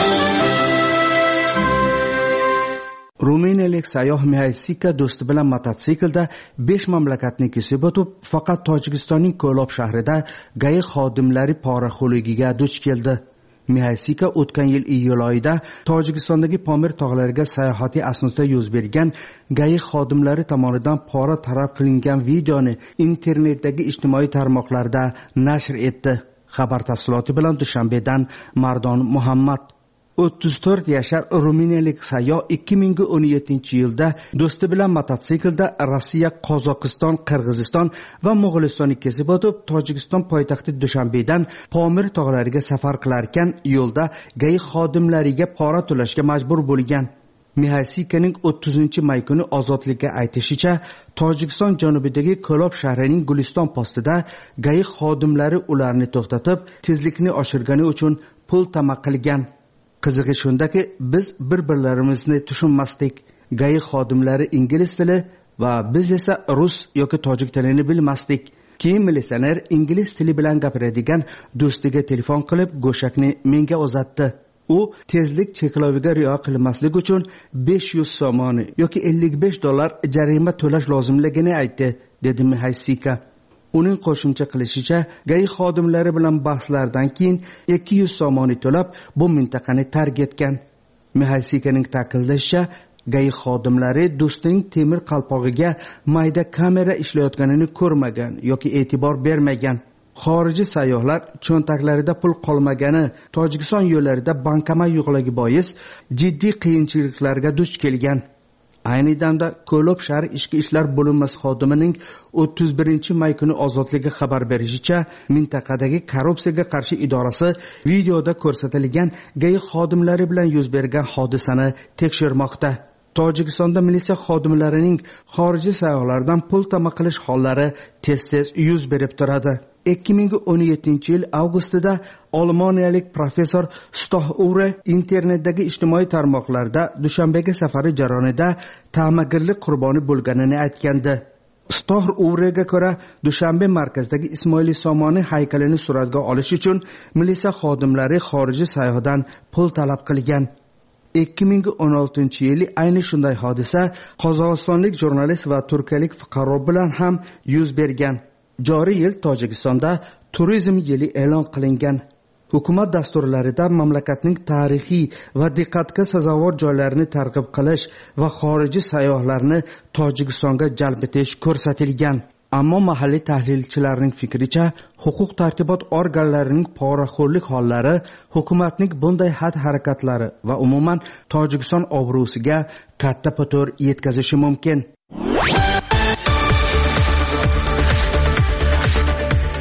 Ruminiyalik sayyoh Mihaysika do'sti bilan mototsiklda besh mamlakatni kesib o'tib, faqat Tojikistonning Ko'lob shahrida g'ayri xodimlari poraxo'ligiga duch keldi. Mihaysika o'tgan yil iyul oyida Tojikistondagi Pomir tog'lariga sayohati asnosida yuz bergan g'ayri xodimlari tomonidan pora taraf qilingan videoni internetdagi ijtimoiy tarmoqlarda nashr etdi. Xabar tafsiloti bilan Dushanbedan Mardon Muhammad. o'ttiz to'rt yashar ruminiyalik sayyoh ikki ming o'n yettinchi yilda do'sti bilan mototsiklda Rossiya, Qozog'iston, Qirg'iziston va Mo'g'ulistonni kesib o'tib, Tojikiston poytaxti Dushanbedan Pomir tog'lariga safar qilar ekan, yo'lda g'ayri xodimlariga pora to'lashga majbur bo'lgan. Mihaysikaning o'ttizinchi may kuni ozodlikka aytishicha, Tojikiston janubidagi Ko'lob shahrining Guliston postida g'ayri xodimlari ularni to'xtatib, tezlikni oshirgani uchun pul talab qilgan. Qizig'i shundaki, biz bir-birlarimizni tushunmasdik. G'ayri xodimlari ingliz tili va biz esa rus yoki tojik tilini bilmasdik. Keyin militsioner ingliz tili bilan gapiradigan do'stiga telefon qilib, go'shakni menga uzatdi. U tezlik cheklaviga rioya qilmaslik uchun besh yuz somoni yoki ellik besh dollar jarima to'lash lozimligini aytdi, dedi Mihaysika. Uning qo'shimcha qilishicha, g'ayri xodimlari bilan bahslardan keyin ikki yuz somoni to'lab, bu mintaqani tark etgan. Mihaysikaning ta'kidlashicha, g'ayri xodimlari do'stining temir qalpog'iga mayda kamera ishlayotganini ko'rmagan yoki e'tibor bermagan. Xorijiy sayyohlar cho'ntaklarida pul qolmagani, Tojikiston yo'llarida bankomat yo'qligi bois jiddiy qiyinchiliklarga duch kelgan. Ayni damda Ko'lob shahar ichki ishlar bo'linmasi xodimining o'ttiz birinchi may kuni ozodligi xabar berishicha, mintaqadagi korrupsiyaga qarshi idorasi videoda ko'rsatilgan g'ayri xodimlari bilan yuz bergan hodisani tekshirmoqda. Tojikistonda militsiya xodimlarining xorijiy sayyohlardan pul talab qilish hollari tez-tez yuz berib turadi. ikki ming o'n yettinchi yil avgustida Olmoniyalik professor Stoh Ure internetdagi ijtimoiy tarmoqlarda Dushanbega safari jarayonida ta'magirlik qurboni bo'lganini aytgandi. Stoh Urega ko'ra, Dushanbe markazidagi Ismoil Somoni haykalini suratga olish uchun militsiya xodimlari xorijiy sayyohdan pul talab qilgan. ikki ming o'n oltinchi yili ayni shunday hodisa qozog'istonlik jurnalist va turkiyalik fuqaro bilan ham yuz bergan. Joriy yil Tojikistonda turizm yili e'lon qilingan. Hukumat dasturlarida mamlakatning tarixiy va diqqatga sazovor joylarini targ'ib qilish va xorijiy sayyohlarni Tojikistonga jalb etish ko'rsatilgan. Ammo mahalliy tahlilchilarning fikricha, huquq tartibot organlarining poraxo'rlik hollari hukumatning bunday xatti-harakatlari va umuman Tojikiston obro'siga katta putur yetkazishi mumkin.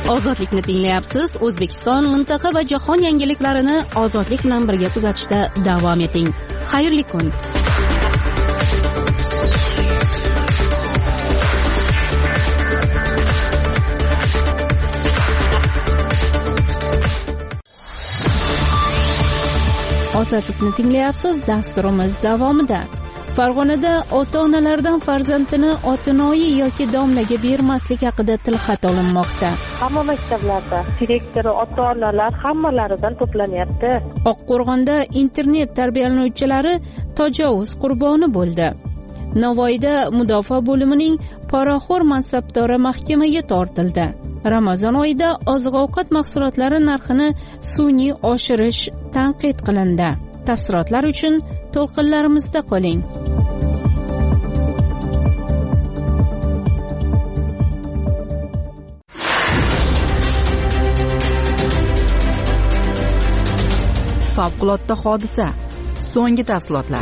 Ozodlikni tinglayapsiz. O'zbekiston, mintaqa va jahon yangiliklarini ozodlik bilan birga kuzatishda davom eting. Xayrli kun. Ozodlikni tinglayapsiz. Dasturimiz davomida Farg'onada ota-onalardan farzandini otinoyi yoki domlaga bermaslik haqida tilxat olinmoqda. Hamma maktablarda direktor, ota-onalar hammalaridan to'planyapti. Oqqo'rg'onda internet tarbiyalanuvchilari tajovuz qurboni bo'ldi. Navoiyda mudofaa bo'limining poraxo'r mansabdori mahkamaga tortildi. Ramazon oyida oziq-ovqat mahsulotlari narxini sun'iy oshirish tanqid qilindi. Tafsilotlar uchun to'lqinlarimizda qoling. Favqulodda hodisa. So'nggi tafsilotlar.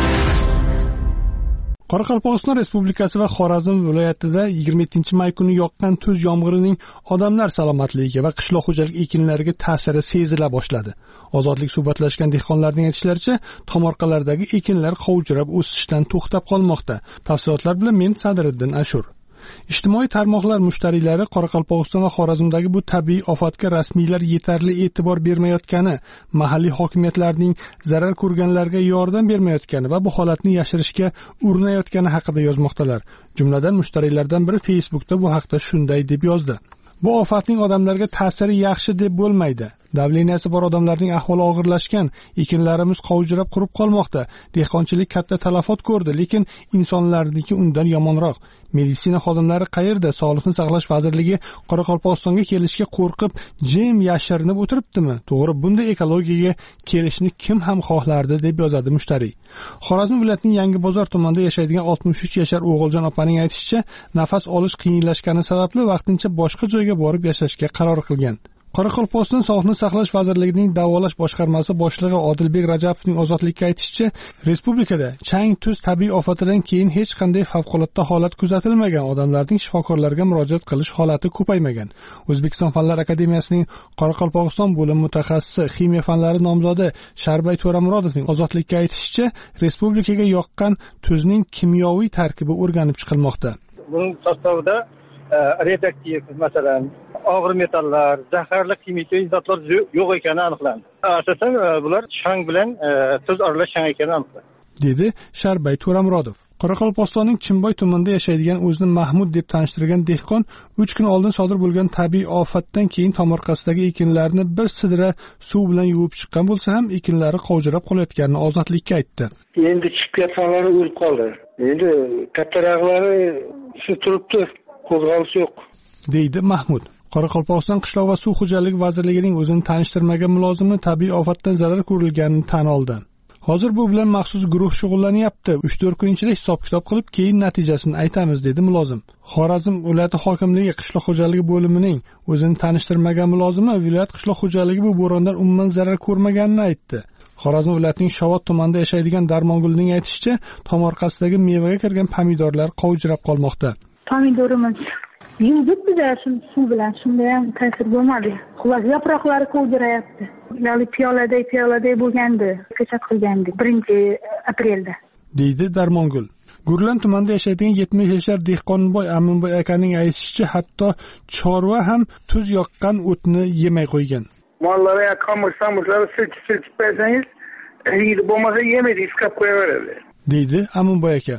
Qoraqalpog'iston Respublikasi va Xorazm viloyatida yigirma yettinchi may kuni yoqqan tuz yomg'irining odamlar salomatligiga va qishloq xo'jaligi ekinlariga ta'siri sezila boshladi. Ozodlik suhbatlashgan dehqonlarning aytishlaricha, tomorqalardagi ekinlar qovjirab o'sishdan to'xtab qolmoqda. Tafsilotlar bilan men Sadriddin Ashur. Ijtimoiy tarmoqlar mushtariylari Qoraqalpog'iston va Xorazmdagi bu tabiiy ofatga rasmiylar yetarli e'tibor bermayotgani, mahalliy hokimiyatlarning zarar ko'rganlarga yordam bermayotgani va bu holatni yashirishga urinayotgani haqida yozmoqdalar. Jumladan mushtariylardan biri Facebookda bu haqda shunday deb yozdi: Bu ofatning odamlarga ta'siri yaxshi deb bo'lmaydi. Davleniyasi bor odamlarning ahvoli og'irlashgan, ekinlarimiz qovjirab qurib qolmoqda. Dehqonchilik katta talafot ko'rdi, lekin insonlarniki undan yomonroq. Meditsina xodimlari qayerda? Sog'liqni saqlash vazirligi Qoraqalpog'istonga kelishga qo'rqib, jim yashirinib o'tiribdimi? To'g'ri, bunday ekologiyaga kelishni kim ham xohlardi, deb yozadi mushtariy. Xorazm viloyatining Yangi bozor tumanida yashaydigan oltmish uch yashar O'g'iljon opaning aytishicha, nafas olish qiyinlashgani sababli vaqtincha boshqa joyga borib yashashga qaror qilgan. Qoraqalpog'iston Sog'liqni saqlash vazirligining davolash boshqarmasi boshlig'i Odilbek Rajabovning ozodlikka aytishicha, respublikada chang tuz tabiiy ofatidan keyin hech qanday favqulodda holat kuzatilmagan, odamlarning shifokorlarga murojaat qilish holati ko'paymagan. O'zbekiston Fanlar akademiyasining Qoraqalpog'iston bo'limi mutaxassisi, ximiya fanlari nomzodi Sharbay To'ramurodovning ozodlikka aytishicha, respublikaga yoqqan tuzning kimyoviy tarkibi o'rganib chiqilmoqda. Buning sostavida radioaktiv, masalan, og'ir metallar, zaharli kimyoviy zotlar yo'q ekani aniqlandi. Asosan bular chang bilan tuz aralash chang ekani aniqlandi, dedi Sharbay To'ramurodov. Qoraqalpog'istonning Chimboy tumanida yashaydigan o'zini Mahmud deb tanishtirgan dehqon uch kun oldin sodir bo'lgan tabiiy ofatdan keyin tomorqasidagi ekinlarni bir sidra suv bilan yuvib chiqqan bo'lsa ham ekinlari qovjirab qolayotganini ozodlikka aytdi. Endi chiqib ketganlari o'lib qoldi. Endi kattaraqlari shu turibdi, qo'zg'alish yo'q, deydi Mahmud. Qoraqalpog'iston qishloq va suv xo'jaligi vazirligining o'zini tanishtirmagan mulozimi tabiiy ofatdan zarar ko'rilganini tan oldi. Hozir bu bilan maxsus guruh shug'ullanyapti. uch to'rt kun ichida hisob-kitob qilib, keyin natijasini aytamiz, dedi mulozim. Xorazm viloyati hokimligi qishloq xo'jaligi bo'limining o'zini tanishtirmagan mulozimi viloyat qishloq xo'jaligi bu bo'rondan umuman zarar ko'rmaganini aytdi. Xorazm viloyatining Shovot tumanida yashaydigan Darmongulning aytishicha, tomorqasidagi mevaga kirgan pomidorlar qovjirab qolmoqda. Pomidorimiz yuvdik biz-a suv bilan, shunda ham ta'sir bo'lmadi. Xullas, yaproqlari qovjirayapti. Ya'ni piyoladay piyoladay bo'lgandi, ko'chat qilgandik birinchi aprelda, deydi Darmongul. Gurlan tumanida yashaydigan yetmish yashar Dehqonboy Aminboy akaning aytishicha, hatto chorva ham tuz yoqqan o'tni yemay qo'ygan. Mollarga qamush-samushlarni silkib bersangiz, yeydi, bo'lmasa yemaydi, iskab qo'yaveradi, deydi Aminboy aka.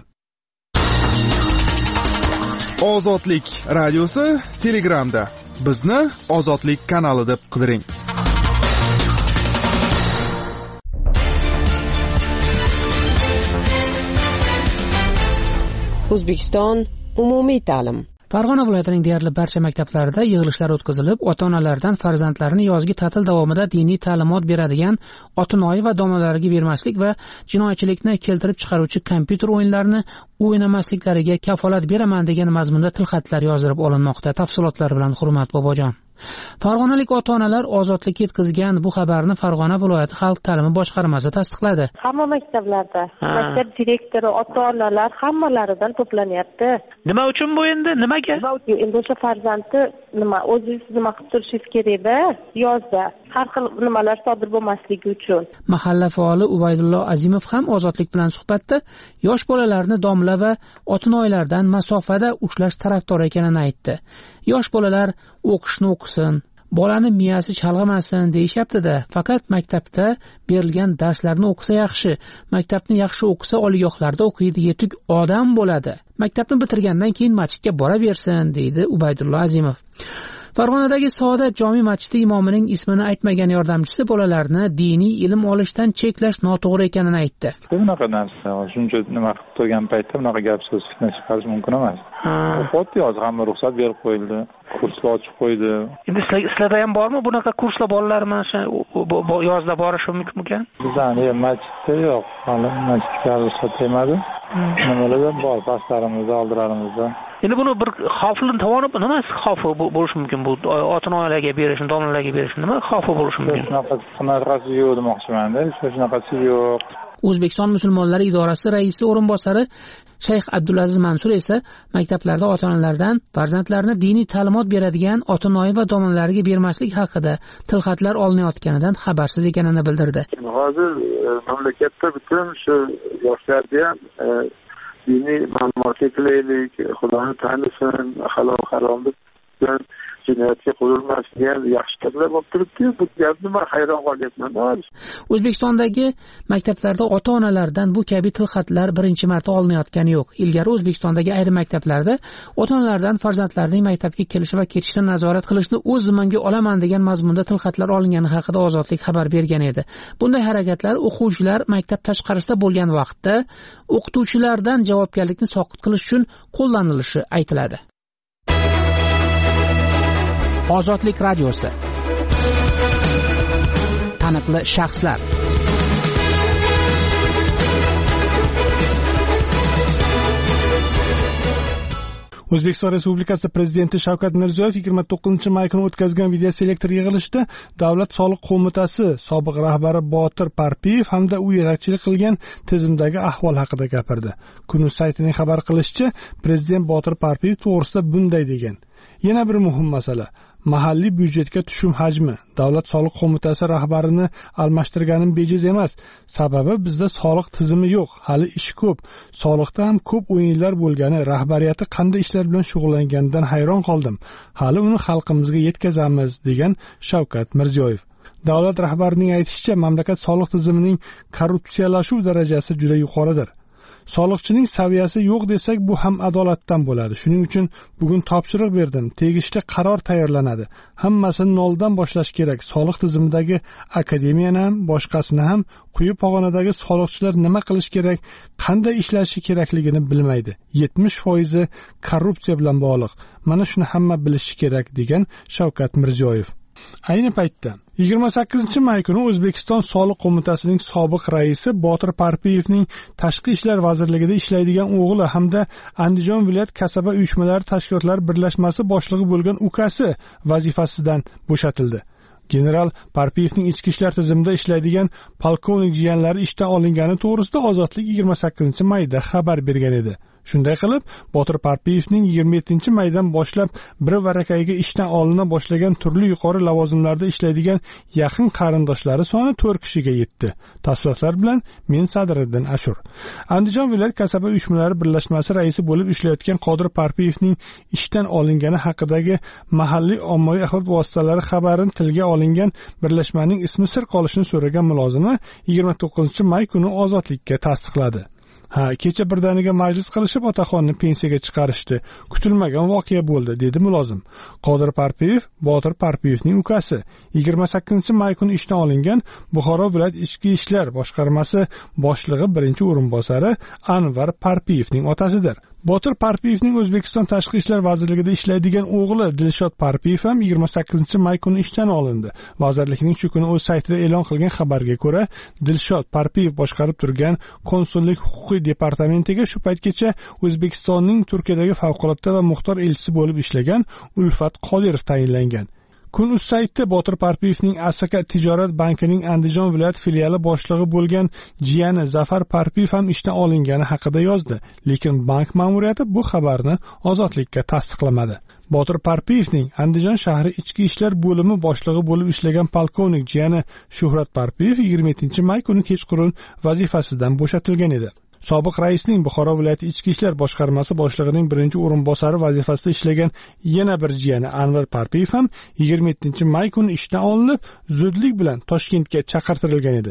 Ozodlik radiosi Telegramda. Bizni Ozodlik kanali deb qidiring. O'zbekiston umumiy ta'lim. Farg'ona viloyatining deyarli barcha maktablarida yig'ilishlar o'tkazilib, ota-onalardan farzandlarini yozgi ta'til davomida diniy ta'limot beradigan otinoyi va domlalarga bermaslik va jinoyatchilikni keltirib chiqaruvchi kompyuter o'yinlarini o'ynamasliklariga kafolat beraman degan mazmunda tilxatlar yozdirib olinmoqda. Tafsilotlar bilan Hurmat Bobojon. Farg'onalik ota-onalar ozodlikka yetkazgan bu xabarni Farg'ona viloyati xalq ta'limi boshqarmasi tasdiqladi. Hamma maktablarda maktab direktori, ota-onalar hammalaridan to'planyapti. Nima uchun bu endi? Nimaga? Endi o'sha farzandni nima o'zingiz nima qilib turishingiz kerak-da, yozda har xil nimalar sodir bo'lmasligi uchun. Mahalla faoli Ubaydullo Azimov ham Ozodlik bilan suhbatda yosh bolalarni domla va otinoylardan masofada ushlash tarafdori ekanini aytdi. Yosh bolalar o'qishni o'qisin, bolani miyasi chalg'imasin deyishyapti-da, faqat maktabda berilgan darslarni o'qisa yaxshi. Maktabni yaxshi o'qisa oliygohlarda o'qiydi, yetuk odam bo'ladi. Maktabni bitirgandan keyin masjidga boraversin, deydi Ubaydullo Azimov. Farg'onadagi Saodat jome masjidi imomining ismini aytmagan yordamchisi bolalarni diniy ilm olishdan cheklash noto'g'ri ekanini aytdi. Bunaqa narsa, shuncha nima qilib turgan paytda bunaqa gap so'z fitna chiqarish mumkin emas. O'qiyapti, hozir hamma ruxsat berib qo'yildi, kurslar ochib qo'ydi. Endi sizlarda ham bormi bunaqa kurslar bolalar mana shu yozda borishi mumkin? Bizning masjidda yo'q, hali masjidga ruxsat bermadi. Nimalar bor, pastlarimizda, oldilarimizda. Endi buni bir xavfli tomoni nima xavfi bo'lishi mumkin bu ota-onalarga berishni, domlalarga berishni nima xavfi bo'lishi mumkin? Shunaqa qanaqasi yo'q demoqchiman-da, shunaqasi yo'q. O'zbekiston musulmonlari idorasi raisi o'rinbosari Shayx Abdulaziz Mansur esa maktablarda ota-onalardan farzandlarni diniy ta'limot beradigan ota-onoy va domlalarga bermaslik haqida tilxatlar olinayotganidan xabarsiz ekanini bildirdi. Hozir mamlakatda butun shu yoshlarga ham diniy ma'lumotga qilaylik, Xudoni tanisin, halol haromni bilan jinoyatga qo'yilmasligiga yaxshi gaplar bo'lib turibdi. Bu gapni men hayron qolyapman. O'zbekistondagi maktablarda ota-onalardan bu kabi tilxatlar birinchi marta olinayotgani yo'q. Ilgari O'zbekistondagi ayrim maktablarda ota-onalardan farzandlarining maktabga kelishi va ketishini nazorat qilishni o'z zimmamga olaman degan mazmunda tilxatlar olingani haqida Ozodlik xabar bergan edi. Bunday harakatlar o'quvchilar maktab tashqarisida bo'lgan vaqtda o'qituvchilardan javobgarlikni soqit qilish uchun qo'llanilishi aytiladi. Ozodlik radiosi. Taniqli shaxslar. O'zbekiston Respublikasi Prezidenti Shavkat Mirziyoyev yigirma to'qqizinchi may kuni o'tkazgan videoselektor yig'ilishida Davlat soliq qo'mitasi sobiq rahbari Botir Parpiyev hamda u yetakchilik qilgan tizimdagi ahvol haqida gapirdi. Kun.uz saytining xabar qilishicha, Prezident Botir Parpiyev to'g'risida bunday degan: Yana bir muhim masala mahalliy byudjetga tushum hajmi. Davlat soliq qo'mitasi rahbarini almashtirganim bejiz emas. Sababi bizda soliq tizimi yo'q, hali ish ko'p. Soliqda ham ko'p o'yinlar bo'lgani, rahbariyati qanday ishlar bilan shug'ullanganidan hayron qoldim. Hali uni xalqimizga yetkazamiz, degan Shavkat Mirziyoyev. Davlat rahbarining aytishicha, mamlakat soliq tizimining korrupsiyalashuv darajasi juda yuqoridir. Soliqchining saviyasi yo'q desak, bu ham adolatdan bo'ladi. Shuning uchun bugun topshiriq berdim. Tegishli qaror tayyorlanadi. Hammasini noldan boshlash kerak. Soliq tizimidagi akademiyani ham, boshqasini ham, quyi pog'onadagi soliqchilar nima qilish kerak, qanday ishlashi kerakligini bilmaydi. yetmish foizi korrupsiya bilan bog'liq. Mana shuni hamma bilishi kerak, degan Shavkat Mirziyoyev. Ayni paytda yigirma sakkizinchi may kuni O'zbekiston soliq qo'mitasining sobiq raisi Botir Parpiyevning Tashqi ishlar vazirligida ishlaydigan o'g'li hamda Andijon viloyat kasaba uyushmalari tashkilotlari birlashmasi boshlig'i bo'lgan ukasi vazifasidan bo'shatildi. General Parpiyevning ichki ishlar tizimida ishlaydigan polkovnik jiyanlari ishdan olingani to'g'risida Ozodlik yigirma sakkizinchi mayda xabar bergan edi. Shunday qilib, Botir Parpiyevning yigirma yettinchi maydan boshlab bir varakayga ishdan olina boshlagan turli yuqori lavozimlarda ishlaydigan yaqin qarindoshlari soni to'rt kishiga yetdi. Tafsilotlar bilan men Sadriddin Ashur. Andijon viloyat kasaba uyushmalari birlashmasi raisi bo'lib ishlayotgan Qodir Parpiyevning ishdan olingani haqidagi mahalliy ommaviy axborot vositalari xabarini tilga olingan birlashmaning ismi sir qolishini so'ragan mulozimi yigirma to'qqizinchi may kuni Ozodlikka tasdiqladi. Ha, kecha birdaniga majlis qilishib otaxonni pensiyaga chiqarishdi. Kutilmagan voqea bo'ldi, dedi mulozim. Qodir Parpiyev Botir Parpiyevning ukasi. yigirma sakkizinchi may kuni ishdan olingan Buxoro viloyat ichki ishlar boshqarmasi boshlig'i birinchi o'rinbosari Anvar Parpiyevning otasidir. Botir Parpiyevning O'zbekiston Tashqi ishlar vazirligida ishlaydigan o'g'li Dilshod Parpiyev ham yigirma sakkizinchi may kuni ishdan olindi. Vazirlikning shu kuni o'z saytida e'lon qilgan xabarga ko'ra, Dilshod Parpiyev boshqarib turgan konsullik huquqiy departamentiga shu paytgacha O'zbekistonning Turkiyadagi favqulodda va muxtor elchisi bo'lib ishlagan Ulfat Qodirov tayinlangan. Kun.uz saytida Botir Parpiyevning Asaka tijorat bankining Andijon viloyat filiali boshlig'i bo'lgan jiyani Zafar Parpiyev ham ishdan olingani haqida yozdi, lekin bank ma'muriyati bu xabarni Ozodlikka tasdiqlamadi. Botir Parpiyevning Andijon shahri ichki ishlar bo'limi boshlig'i bo'lib ishlagan polkovnik jiyani Shuhrat Parpiyev yigirma yettinchi may kuni kechqurun vazifasidan bo'shatilgan edi. Sobiq raisning Buxoro viloyati ichki ishlar boshqarmasi boshlig'ining birinchi o'rinbosari vazifasida ishlagan yana bir jiyani Anvar Parpiyev ham yigirma yettinchi may kuni ishdan olinib, zudlik bilan Toshkentga chaqirtirilgan edi.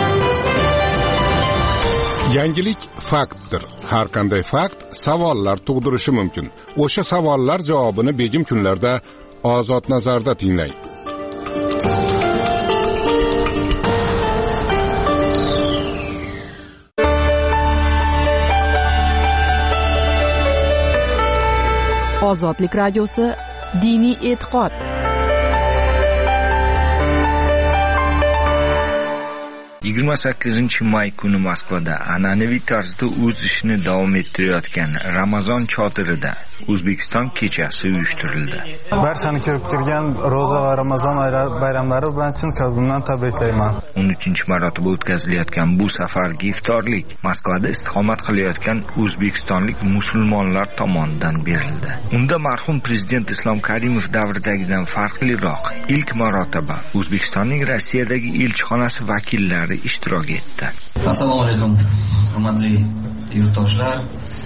Yangilik faktdir. Har qanday fakt savollar tug'dirishi mumkin. O'sha savollar javobini begim kunlarda Ozod nazarda tinglang. Ozodlik radiosi diniy e'tiqod. yigirma sakkizinchi may kuni Moskvada an'anaviy tarzda o'z ishini davom ettirayotgan Ramazon chodirida O'zbekiston kechasi uyushtirildi. Barchani ko'rib kirgan ro'za va Ramazon bayramlari bilan chin qalbimdan tabriklayman. o'n uchinchi marotaba o'tkazilayotgan bu safargi iftorlik Moskvada istiqomat qilayotgan o'zbekistonlik musulmonlar tomonidan berildi. Unda marhum prezident Islom Karimov davridagidan farqliroq ilk marotaba O'zbekistonning Rossiyadagi elchixonasi vakillari ishtirok etdi. Assalomu alaykum, hurmatli yurtdoshlar.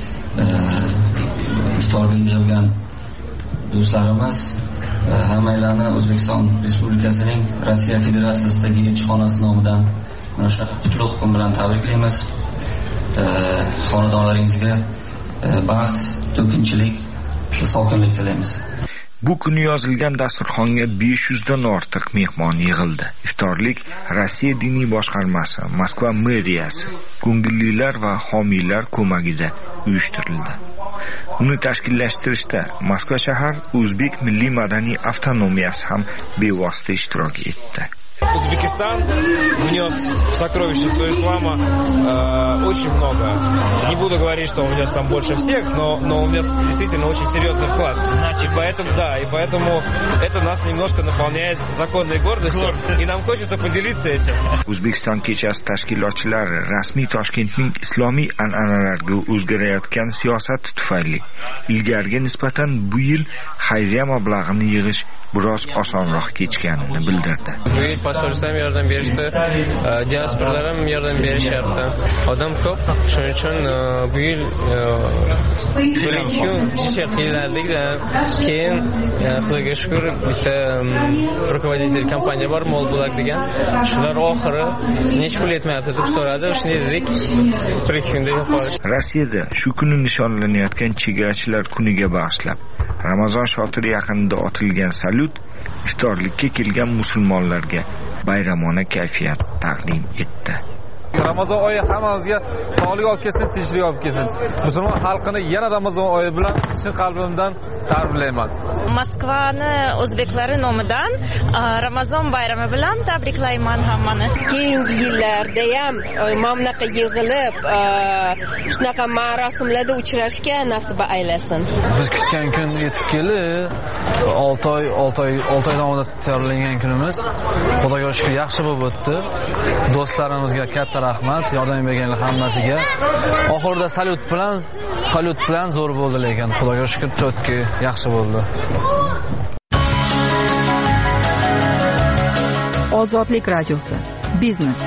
Iftorga yig'ilgan do'stlarimiz, hammalarni O'zbekiston Respublikasining Rossiya Federatsiyasidagi elchixonasi nomidan mana shu qutlug' kun bilan tabriklaymiz. Xonadonlaringizga baxt, to'kinchilik, sokinlik tilaymiz. Bu kuni yozilgan dasturxonga besh yuzdan ortiq mehmon yig'ildi. Iftorlik Rossiya diniy boshqarmasi, Moskva meriyasi, ko'ngillilar va homiylar ko'magida uyushtirildi. Uni tashkillashtirishda Moskva shahar O'zbek milliy madaniy avtonomiyasi ham bevosita ishtirok etdi. Узбекистан внес в сокровищницу ислама э, очень много. Не буду говорить, что у нас там больше всех, но, но у нас действительно очень серьезный вклад. И поэтому, да, и поэтому это нас немножко наполняет законной гордостью, и нам хочется поделиться этим. O'zbekiston kechasi tashkilotchilari rasmiy Toshkentning islomiy an'analarga o'zgarayotgan siyosati tufayli ilgariga nisbatan bu yil xayriya mablag'ini yig'ish biroz osonroq kechganini bildirdi. Pastorsam yordam berishdi, diasporalar ham yordam berishyapti. Odam ko'p, shuning uchun bu yil bir ikki kun ish qilardik-da. Keyin Xudoga shukr, bitta rukovodитель kompaniya bor, Mol Bulak degan. Shular oxiri nech pul yetmayapti deb so'radi. Shunday dedik, bir ikki kunda yo'qolish. Rossiyada shu kuni nishonlanayotgan chegarachilar kuniga bag'ishlab Ramazon shotiri yaqinida otilgan salyut iftorlikka kelgan musulmonlarga bayramona kayfiyat taqdim etdi. Ramazon oyi hammamizga sog'lik olib kelsin, tinchlik olib kelsin. Musulmon xalqini yana Ramazon oyi bilan chin qalbimdan tabriklayman. Moskvani o'zbeklari nomidan Ramazon bayrami bilan tabriklayman hammani. Keyingi yillarda ham mamlaqa yig'ilib, shunaqa marosimlarda uchrashga nasib aylasin. Biz kutgan kun yetib keldi. olti oy, olti oy, olti oy davomida tayyorlangan kunimiz Xudoga shukr yaxshi bo'lib o'tdi. Do'stlarimizga katta rahmat, yordam berganlar hammasiga. Oxirida salyut bilan, salyut bilan zo'r bo'ldi, lekin Xudoga shukr chotki yaxshi bo'ldi. Ozodlik radiosi. Biznes.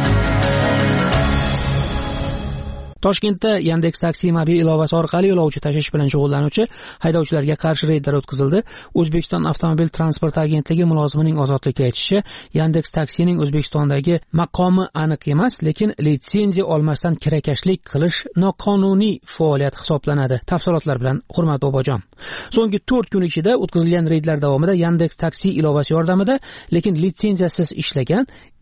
Toshkentda Yandex Taksi mobil ilovasi orqali yo'lovchi tashish bilan shug'ullanuvchi haydovchilarga qarshi reydlar o'tkazildi. O'zbekiston avtomobil transporti agentligi mulozimining Ozodlikka aytishicha, Yandex Taksining O'zbekistondagi maqomi aniq emas, lekin litsenziya olmasdan kirakashlik qilish noqonuniy faoliyat hisoblanadi. Tafsilotlar bilan Hurmat Bobojon. So'nggi to'rt kun ichida o'tkazilgan reydlar davomida Yandex Taksi ilovasi yordamida, lekin litsenziyasiz ishlagan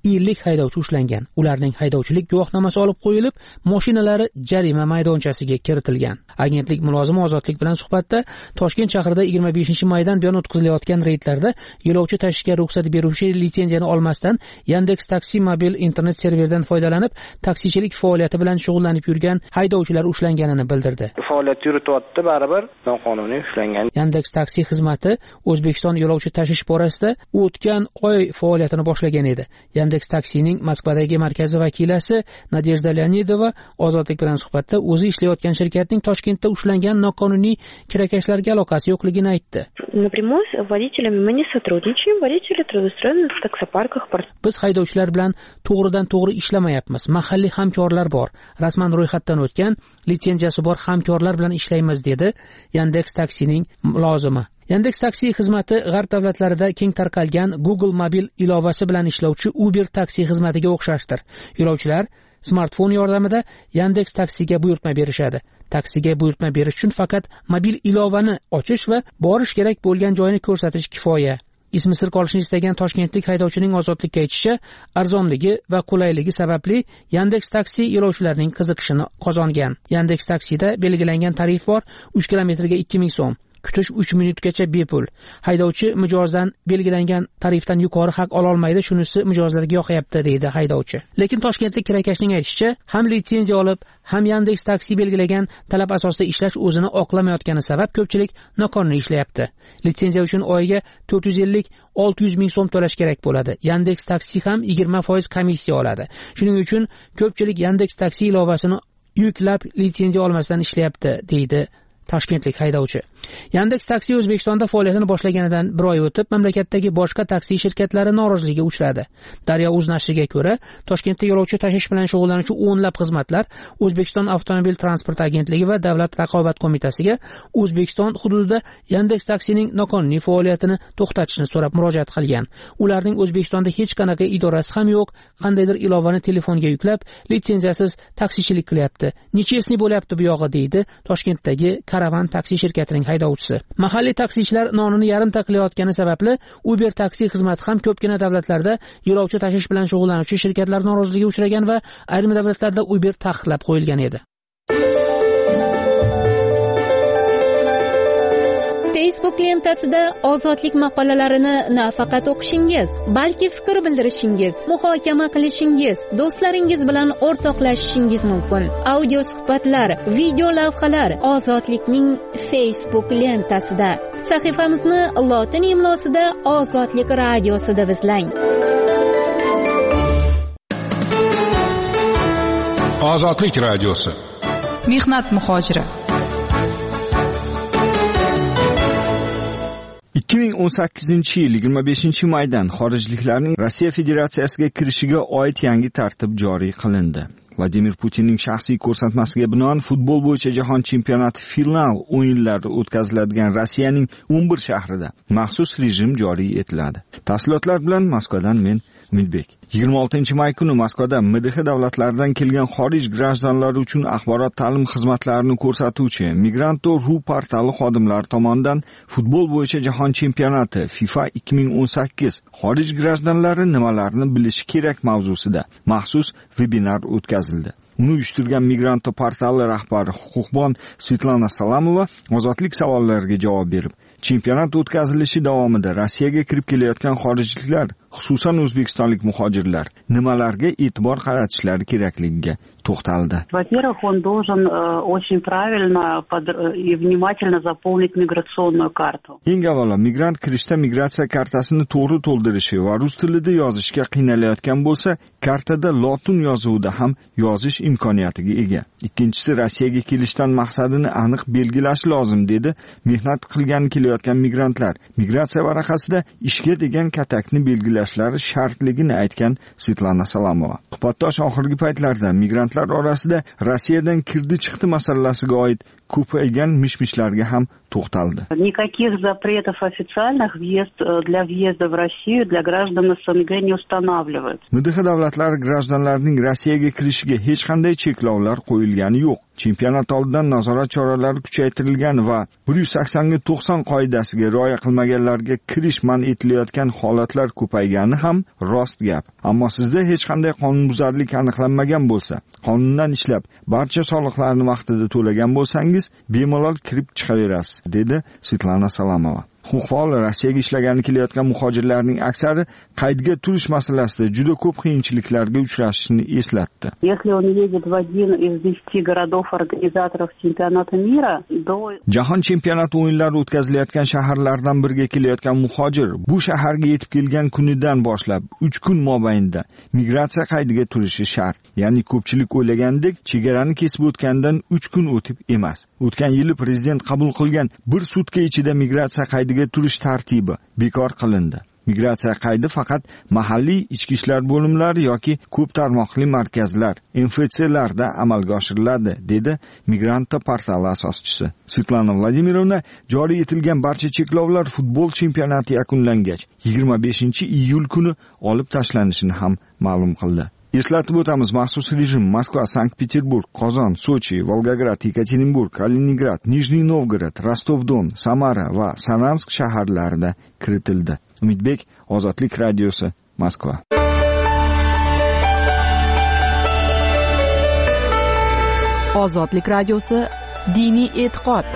ellik haydovchi ushlangan. Ularning haydovchilik guvohnomasi olib qo'yilib, mashinalari jarima maydonchasiga kiritilgan. Agentlik mulozimi Ozodlik bilan suhbatda Toshkent shahrida yigirma beshinchi maydan buyon o'tkazilayotgan reydlarda yo'lovchi tashishga ruxsat beruvchi litsenziyani olmasdan Yandex Taksi mobil internet serveridan foydalanib taksichilik faoliyati bilan shug'ullanib yurgan haydovchilar ushlanganini bildirdi. Faoliyat yurityapti, baribir noqonuniy ushlangan. Yandex Taksi xizmati O'zbekiston yo'lovchi tashish borasida o'tgan oy faoliyatini boshlagan edi. Yandex Taksining Moskvadagi markazi vakilasi Nadejda Leonidova Ozodlik bilan suhbatda o'zi ishlayotgan shirkatning Toshkentda ushlangan noqonuniy kirakashlarga aloqasi yo'qligini aytdi. Напрямую с водителями мы не сотрудничаем. Водители трудоустроены в таксопарках. Biz haydovchilar bilan to'g'ridan to'g'ri ishlamayapmiz. Mahalliy hamkorlar bor. Rasman ro'yxatdan o'tgan, litsenziyasi bor hamkorlar bilan ishlaymiz, dedi Yandex Taksining mulozimi. Yandex Taksi xizmati g'arb davlatlarida keng tarqalgan Google mobil ilovasi bilan ishlovchi Uber taksi xizmatiga o'xshashdir. Yo'lovchilar smartfon yordamida Yandex Taksiga buyurtma berishadi. Taksiga buyurtma berish uchun faqat mobil ilovani ochish va borish kerak bo'lgan joyni ko'rsatish kifoya. Ismi sir qolishini istagan toshkentlik haydovchining Ozodlikka aytishicha, arzonligi va qulayligi sababli Yandex Taksi yo'lovchilarning qiziqishini qozongan. Yandex Taksida belgilangan tarif bor, uch kilometrga ikki ming so'm. Kutish uch minutgacha bepul. Haydovchi mijozdan belgilangan tarifdan yuqori haq ola olmaydi, shunisi mijozlarga yoqayapti, deydi haydovchi. Lekin toshkentlik kirakashning aytishicha, ham litsenziya olib, ham Yandex Taksi belgilagan talab asosida ishlash o'zini oqlamayotgani sabab ko'pchilik noqonuniy ishlayapti. Litsenziya uchun oyiga to'rt yuz ellik olti yuz ming so'm to'lash kerak bo'ladi. Yandex Taksi ham yigirma foiz komissiya oladi. Shuning uchun ko'pchilik Yandex Taksi ilovasini yuklab litsenziya olmasdan ishlayapti, deydi toshkentlik haydovchi. Yandex Taksi O'zbekistonda faoliyatini boshlaganidan bir oy o'tib, mamlakatdagi boshqa taksi shirkatlari noroziligiga uchradi. Daryo o'z nashriga ko'ra, Toshkentda yo'lovchi tashish bilan shug'ullanuvchi o'nlab xizmatlar O'zbekiston avtomobil transport agentligi va Davlat raqobat qo'mitasiga O'zbekiston hududida Yandex Taksining noqonuniy faoliyatini to'xtatishni so'rab murojaat qilgan. Ularning O'zbekistonda hech qanaqa idorasi ham yo'q, qandaydir ilovani telefonga yuklab, litsenziyasiz taksichilik qilyapti. Nechesini bo'lyapti bu yog'i, deydi Toshkentdagi Karavan taksi shirkatining haydovchisi. Mahalliy taksichilar nonini yarim qilayotgani sababli Uber taksi xizmati ham ko'pgina davlatlarda yo'lovchi tashish bilan shug'ullanuvchi shirkatlar noroziligiga uchragan va ayrim davlatlarda Uber taqiqlab qo'yilgan edi. Facebook lentasida ozodlik maqolalarini nafaqat o'qishingiz, balki fikr bildirishingiz, muhokama qilishingiz, do'stlaringiz bilan o'rtoqlashishingiz mumkin. Audio suhbatlar, video lavhalar Ozodlikning Facebook lentasida. Sahifamizni lotin imlosida Ozodlik radiosida izlang. Ozodlik radiosi. Mehnat muhojiri. ikki ming o'n sakkizinchi yil yigirma beshinchi maydan xorijliklarning Rossiya Federatsiyasiga kirishiga oid yangi tartib joriy qilindi. Vladimir Putinning shaxsiy ko'rsatmasiga binoan futbol bo'yicha jahon chempionati final o'yinlari o'tkaziladigan Rossiyaning o'n bir shahrida maxsus rejim joriy etiladi. Tafsilotlar bilan Moskvadan men Umidbek. yigirma oltinchi may kuni Moskvada M D H davlatlaridan kelgan xorij grajdanlari uchun axborot ta'lim xizmatlarini ko'rsatuvchi Migrant.ru portali xodimlari tomonidan futbol bo'yicha jahon chempionati FIFA ikki ming o'n sakkiz xorij grajdanlari nimalarni bilishi kerak mavzusida maxsus vebinar o'tkazildi. Uni uyushtirgan Migrant portali rahbari huquqbon Svetlana Salamova ozodlik savollariga javob berib, chempionat o'tkazilishi davomida Rossiyaga kirib kelayotgan xorijliklar, xususan o'zbekistonlik muhojirlar, nimalarga e'tibor qaratishlari kerakligiga to'xtaldi. Во-первых, он должен э, очень правильно под, э, и внимательно заполнить миграционную карту. Eng avvalo, migrant kirishda migratsiya kartasini to'g'ri to'ldirishi va rus tilida yozishga qiynalayotgan bo'lsa, kartada lotin yozuvida ham yozish imkoniyatiga ega. Ikkinchisi, Rossiyaga kelishdan maqsadini aniq belgilash lozim, dedi mehnat qilgan kelayotgan migrantlar. Migratsiya varaqasida ishga degan katakni belgilashlari shartligini aytgan Svetlana Salamova. Suhbatdosh oxirgi paytlarda migrantlar davlatlar orasida Rossiyadan kirdi chiqdi masalasiga oid ko'paygan mishmishlarga ham to'xtaldi. Никаких запретов официальных въезд для въезда в Россию для граждан СНГ не устанавливают. M D H davlatlari grajdanlarining Rossiyaga kirishiga hech qanday cheklovlar qo'yilgani yo'q. Chempionat oldidan nazorat choralari kuchaytirilgan va bir yuz sakson ga to'qson qoidasiga rioya qilmaganlarga kirish man etilayotgan holatlar ko'paygani ham rost gap. Ammo sizda hech qanday qonunbuzarlik aniqlanmagan bo'lsa, qonundan ishlab, barcha soliqlarni vaqtida to'lagan bo'lsangiz, bemalol kirib chiqaverasiz, dedi Svetlana Salamova. Huquq faol Rossiyaga ishlagani kelayotgan muhojirlarning aksari qaydga turish masalasida juda ko'p qiyinchiliklarga uchrashishini eslatdi. Если он едет в один из десяти городов-организаторов чемпионата мира, до Jahon chempionati o'yinlari o'tkazilayotgan shaharlardan biriga kelayotgan muhojir bu shaharga yetib kelgan kunidan boshlab uch kun mobaynida migratsiya qaydiga turishi shart. Ya'ni ko'pchilik o'ylagandek, chegarani kesib o'tgandan uch kun o'tib emas. O'tgan yili prezident qabul qilgan bir sutka ichida migratsiya qaydiga turish tartibi bekor qilindi. Migratsiya qaydi faqat mahalliy ichki ishlar bo'limlari yoki ko'p tarmoqli markazlar, M F C'larda amalga oshiriladi, dedi Migranta portali asoschisi. Svetlana Vladimirovna joriy etilgan barcha cheklovlar futbol chempionati yakunlangach yigirma beshinchi iyul kuni olib tashlanishini ham ma'lum qildi. Eslatib o'tamiz, maxsus rejim Moskva, Sankt-Peterburg, Qozon, Sochi, Volgograd, Yekaterinburg, Kaliningrad, Nijniy Novgorod, Rostov-Don, Samara va Saransk shaharlarida kiritildi. Umidbek, Ozodlik radiosi, Moskva. Ozodlik radiosi, diniy e'tiqod.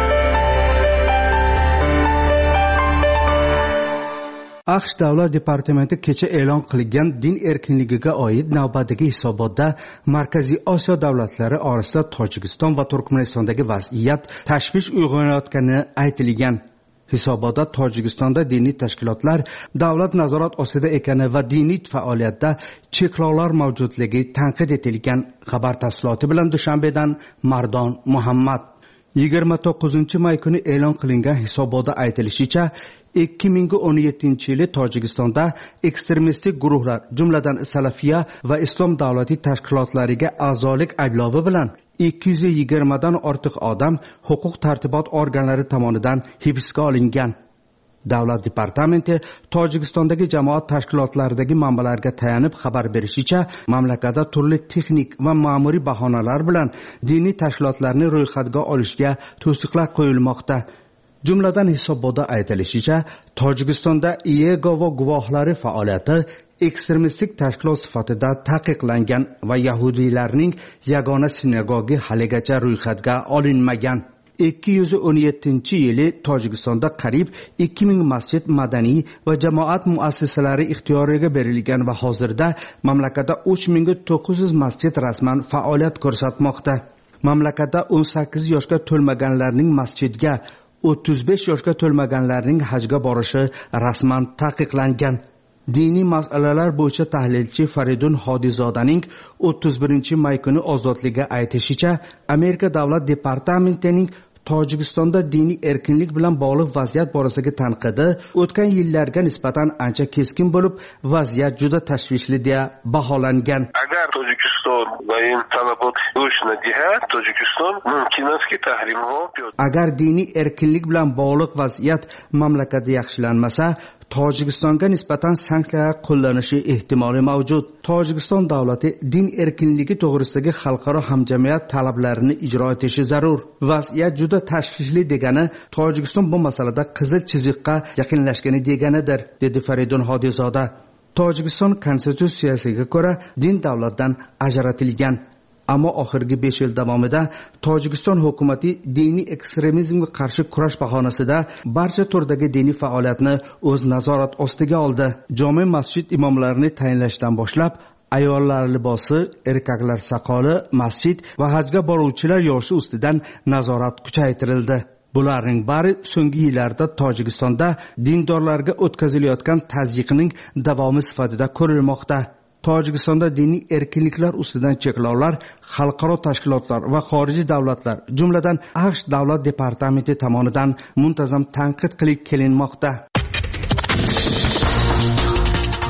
AQSh Davlat departamenti kecha e'lon qilgan din erkinligiga oid navbatdagi hisobotda Markaziy Osiyo davlatlari orasida Tojikiston va Turkmanistondagi vaziyat tashvish uyg'onayotgani aytilgan. Hisobotda Tojikistonda diniy tashkilotlar davlat nazorat ostida ekani va diniy faoliyatda cheklovlar mavjudligi tanqid etilgan. Xabar tafsiloti bilan Dushanbedan Mardon Muhammad. yigirma to'qqizinchi may kuni e'lon qilingan hisobotda aytilishicha, ikki ming o'n yettinchi yili Tojikistonda ekstremistik guruhlar, jumladan Salafiya va Islom davlati tashkilotlariga a'zolik ayblovi bilan ikki yuz yigirma dan ortiq odam huquq tartibot organlari tomonidan hibsga olingan. Davlat departamenti Tojikistondagi jamoat tashkilotlaridagi manbalarga tayanib xabar berishicha, mamlakatda turli texnik va ma'muriy bahonalar bilan diniy tashkilotlarni ro'yxatga olishga to'siqlar qo'yilmoqda. Jumladan hisobotda aytilishicha, Tojikistonda Yegova guvohlari faoliyati ekstremistik tashkilot sifatida taqiqlangan va yahudiylarning yagona sinagogi haligacha ro'yxatga olinmagan. ikki yuz o'n yettinchi yili Tojikistonda qariyb ikki ming masjid, madaniy va jamoat muassasalari ixtiyoriga berilgan va hozirda mamlakatda uch ming to'qqiz yuz masjid rasman faoliyat ko'rsatmoqda. Mamlakatda o'n sakkiz yoshga to'lmaganlarning masjidga, o'ttiz besh yoshga to'lmaganlarning hajga borishi rasman taqiqlangan. Diniy masalalar bo'yicha tahlilchi Faridun Hodizodaning o'ttiz birinchi may kuni Ozodlikka aytishicha, Amerika davlat departamentining Tojikistonda diniy erkinlik bilan bog'liq vaziyat borasidagi tanqidi o'tgan yillarga nisbatan ancha keskin bo'lib, vaziyat juda tashvishli deya baholangan. Agar Tojikiston va in talabat go'shna jihat Tojikiston mumkin eski tahrimho. Agar diniy erkinlik bilan bog'liq vaziyat mamlakatda yaxshilanmasa, Tojikistonga nisbatan sanksiyalar qo'llanishi ehtimoli mavjud. Tojikiston davlati din erkinligi to'g'risidagi xalqaro hamjamiyat talablarini ijro etishi zarur. Vaziyat juda tashvishli degani Tojikiston bu masalada qizil chiziqqa yaqinlashgani deganidir, dedi Faridun Hodizoda. Tojikiston konstitutsiyasiga ko'ra din davlatdan ajratilgan. Ammo oxirgi besh yil davomida Tojikiston hukumati diniy ekstremizmga qarshi kurash bahonasida barcha turdagi diniy faoliyatni o'z nazorat ostiga oldi. Jome masjid imomlarini tayinlashdan boshlab ayollar libosi, erkaklar soqoli, masjid va hajga boruvchilar yoshi ustidan nazorat kuchaytirildi. Bularning bari so'nggi yillarda Tojikistonda dindorlarga o'tkazilayotgan tazyiqning davomi sifatida ko'rilmoqda. Tojikistonda diniy erkinliklar ustidan cheklovlar xalqaro tashkilotlar va xorijiy davlatlar, jumladan AQSh davlat departamenti tomonidan muntazam tanqid qilib kelinmoqda.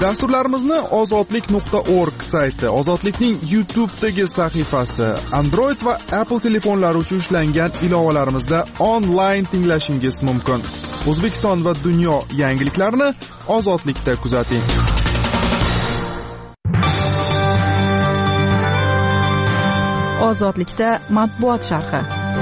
Dasturlarimizni ozodlik nuqta org sayti, Ozodlikning YouTube'dagi sahifasi, Android va Apple telefonlari uchun ishlangan ilovalarimizda onlayn tinglashingiz mumkin. O'zbekiston va dunyo yangiliklarini Ozodlikda kuzating. Ozodlikda matbuot sharhi.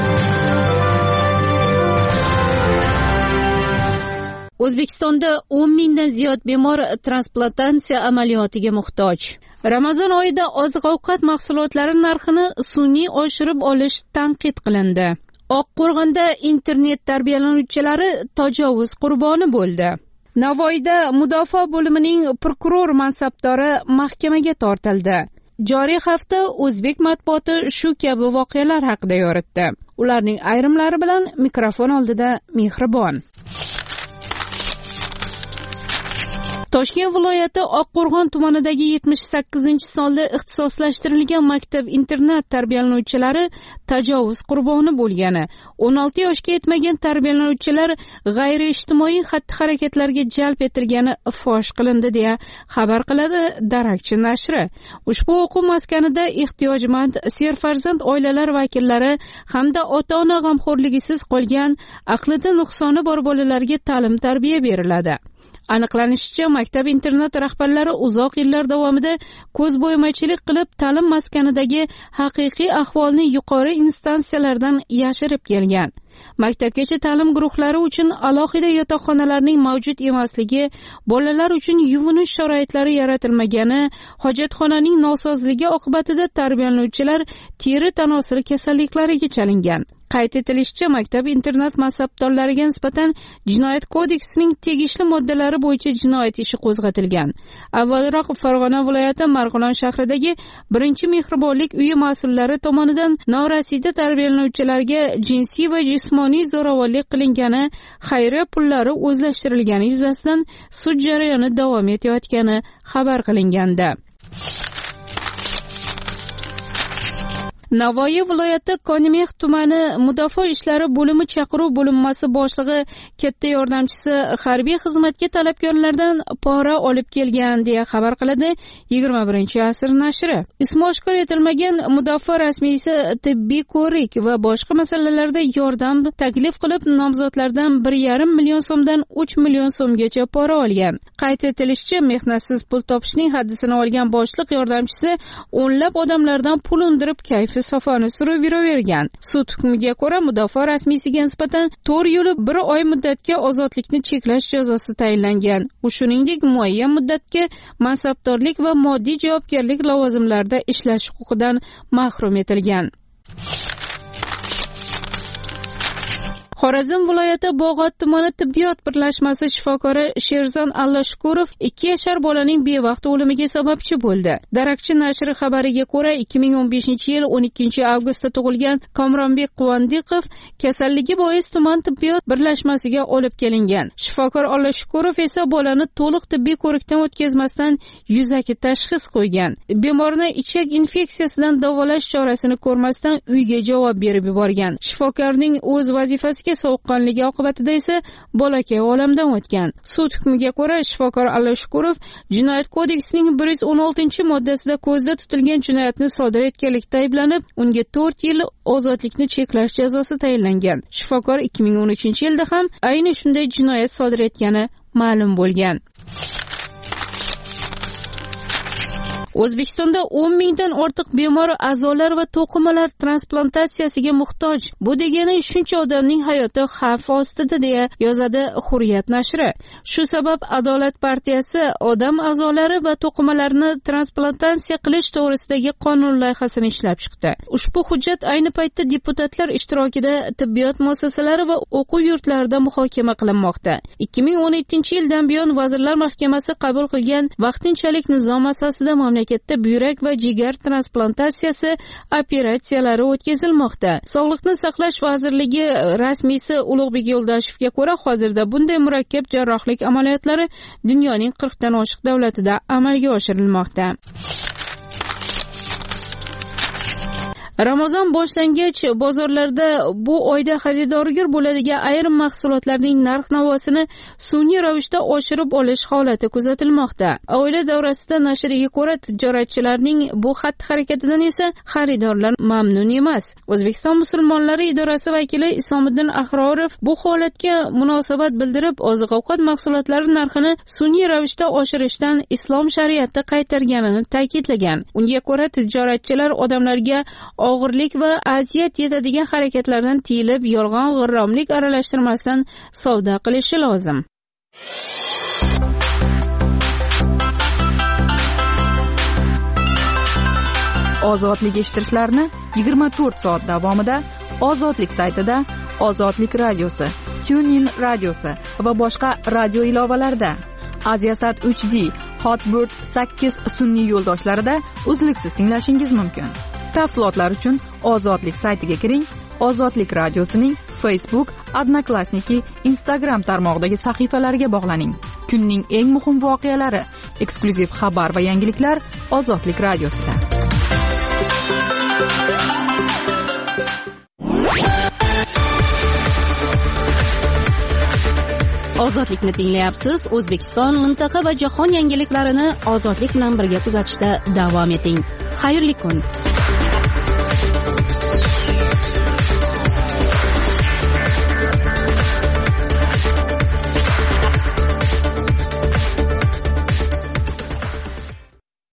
O'zbekistonda o'n mingdan ziyod bemor transplantatsiya amaliyotiga muhtoj. Ramazon oyida oziq-ovqat mahsulotlari narxini sun'iy oshirib olish tanqid qilindi. Oqqo'rg'onda internet tarbiyalanuvchilari tajovuz qurboni bo'ldi. Navoiyda mudofaa bo'limining prokuror mansabdori mahkamaga tortildi. Joriy hafta o'zbek matbuoti shu kabi voqealar haqida yoritdi. Ularning ayrimlari bilan mikrofon oldida Mehribon. Toshkent viloyati Oqqo'rg'on tumanidagi yetmish sakkizinchi sonli ixtisoslashtirilgan maktab-internat tarbiyalanuvchilari tajovuz qurboni bo'lgani, o'n olti yoshga yetmagan tarbiyalanuvchilar g'ayriijtimoiy xatti-harakatlarga jalb etilgani fosh qilindi deya xabar qiladi Darakchi nashri. Ushbu o'quv maskanida ehtiyojmand serfarzand oilalar vakillari hamda ota-ona g'amxo'rligisiz qolgan, aqlida nuqsoni bor bolalarga ta'lim-tarbiya beriladi. Aniqlanishicha, maktab-internat rahbarlari uzoq yillar davomida ko'zbo'yamachilik qilib, ta'lim maskanidagi haqiqiy ahvolni yuqori instansiyalardan yashirib kelgan. Maktabgacha ta'lim guruhlari uchun alohida yotoqxonalarning mavjud emasligi, bolalar uchun yuvinish sharoitlari yaratilmagani, hojatxonaning nosozligi oqibatida tarbiyalanuvchilar teri tanosuli kasalliklariga chalingan. Qayd etilishicha, maktab-internat mansabdorlariga nisbatan Jinoyat kodeksining tegishli moddalari bo'yicha jinoyat ishi qo'zg'atilgan. Avvalroq Farg'ona viloyati Marg'ilon shahridagi birinchi mehribonlik uyi mas'ullari tomonidan norasida tarbiyalanuvchilarga jinsiy va jismoniy zo'ravonlik qilingani, xayriya pullari o'zlashtirilgani yuzasidan sud jarayoni davom etayotgani xabar qilingandi. Navoiy viloyati Konimeh tumani mudofaa ishlari bo'limi chaqiruv bo'linmasi boshlig'i katta yordamchisi harbiy xizmatga talabgorlardan pora olib kelgan deya xabar qiladi yigirma birinchi asr nashri. Ismi oshkor etilmagan mudofaa rasmiysi tibbiy ko'rik va boshqa masalalarda yordam taklif qilib, nomzodlardan bir yarim million so'mdan uch million so'mgacha pora olgan. Qayd etilishicha, mehnatsiz pul topishning haddisini olgan boshliq yordamchisi o'nlab odamlardan pul undirib, kayfi safoni surib yuravergan. Sud hukmiga ko'ra mudofaa rasmiysiga nisbatan to'rt yil bir oy muddatga ozodlikni cheklash jazosi tayinlangan. U shuningdek muayyan muddatga mansabdorlik va moddiy javobgarlik lavozimlarida ishlash huquqidan mahrum etilgan. Xorazm viloyati Bog'ot tumani tibbiyot birlashmasi shifokori Sherzon Alloshukurov ikki yashar bolaning bevaqt o'limiga sababchi bo'ldi. Darakchi nashri xabariga ko'ra, ikki ming o'n beshinchi yil o'n ikkinchi avgustda tug'ilgan Komronbek Quvandiqov kasalligi bois tuman tibbiyot birlashmasiga olib kelingan. Shifokor Alloshukurov esa bolani to'liq tibbiy ko'rikdan o'tkazmasdan yuzaki tashxis qo'ygan. Bemorni ichak infeksiyasidan davolash chorasini ko'rmasdan uyga javob berib yuborgan. Shifokorning o'z vazifasiga sovuqqonligi oqibatida esa bolakay olamdan o'tgan. Sud hukmiga ko'ra, shifokor Alloshukurov Jinoyat kodeksining bir yuz o'n oltinchi moddasida ko'zda tutilgan jinoyatni sodir etganlikda ayblanib, unga to'rt yil ozodlikni cheklash jazosi tayinlangan. Shifokor ikki ming o'n uchinchi yilda ham ayni shunday jinoyat sodir etgani ma'lum bo'lgan. O'zbekistonda o'n mingdan ortiq bemor a'zolar va to'qimalar transplantatsiyasiga muhtoj. Bu degani shuncha odamning hayoti xavf ostida deya yozadi Hurriyat nashri. Shu sabab Adolat partiyasi odam a'zolari va to'qimalarni transplantatsiya qilish to'g'risidagi qonun loyihasini ishlab chiqdi. Ushbu hujjat ayni paytda deputatlar ishtirokida tibbiyot muassasalari va o'quv yurtlarida muhokama qilinmoqda. ikki ming o'n yettinchi yildan buyon Vazirlar Mahkamasi qabul qilgan vaqtinchalik nizom asosida mamlakatda buyrak va jigar transplantatsiyasi operatsiyalari o'tkazilmoqda. Sog'liqni saqlash vazirligi rasmiysi Ulug'bek Yo'ldashevga ko'ra, hozirda bunday murakkab jarrohlik amaliyotlari dunyoning qirqdan oshiq davlatida amalga oshirilmoqda. Ramazon boshlangach bozorlarda bu oyda xaridorgir bo'ladigan ayrim mahsulotlarning narx-navosini sun'iy ravishda oshirib olish holati kuzatilmoqda. Oila davrasida nashriga ko'ra, tijoratchilarning bu xatti-harakatidan esa xaridorlar mamnun emas. O'zbekiston musulmonlari idorasi vakili Isomiddin Ahrorov bu holatga munosabat bildirib, oziq-ovqat mahsulotlari narxini sun'iy ravishda oshirishdan islom shariati qaytarganini ta'kidlagan. Unga ko'ra, tijoratchilar odamlarga og'irlik va aziyat yetadigan harakatlardan tiyilib, yolg'on g'irromlik aralashtirmasdan savdo qilishi lozim. Ozodlik eshittirishlarni yigirma to'rt soat davomida Ozodlik saytida, Ozodlik radiosi, TuneIn radiosi va boshqa radio ilovalarida, Aziasat uch D, Hotbird sakkiz sun'iy yo'ldoshlarida uzluksiz tinglashingiz mumkin. Tafsilotlar uchun Ozodlik saytiga kiring. Ozodlik radiosining Facebook, Odnoklassniki, Instagram tarmog'idagi sahifalariga bog'laning. Kunning eng muhim voqealari, eksklyuziv xabar va yangiliklar Ozodlik radiosida. Ozodlikni tinglayapsiz. O'zbekiston, mintaqa va jahon yangiliklarini ozodlik bilan birga kuzatishda davom eting. Xayrli kun.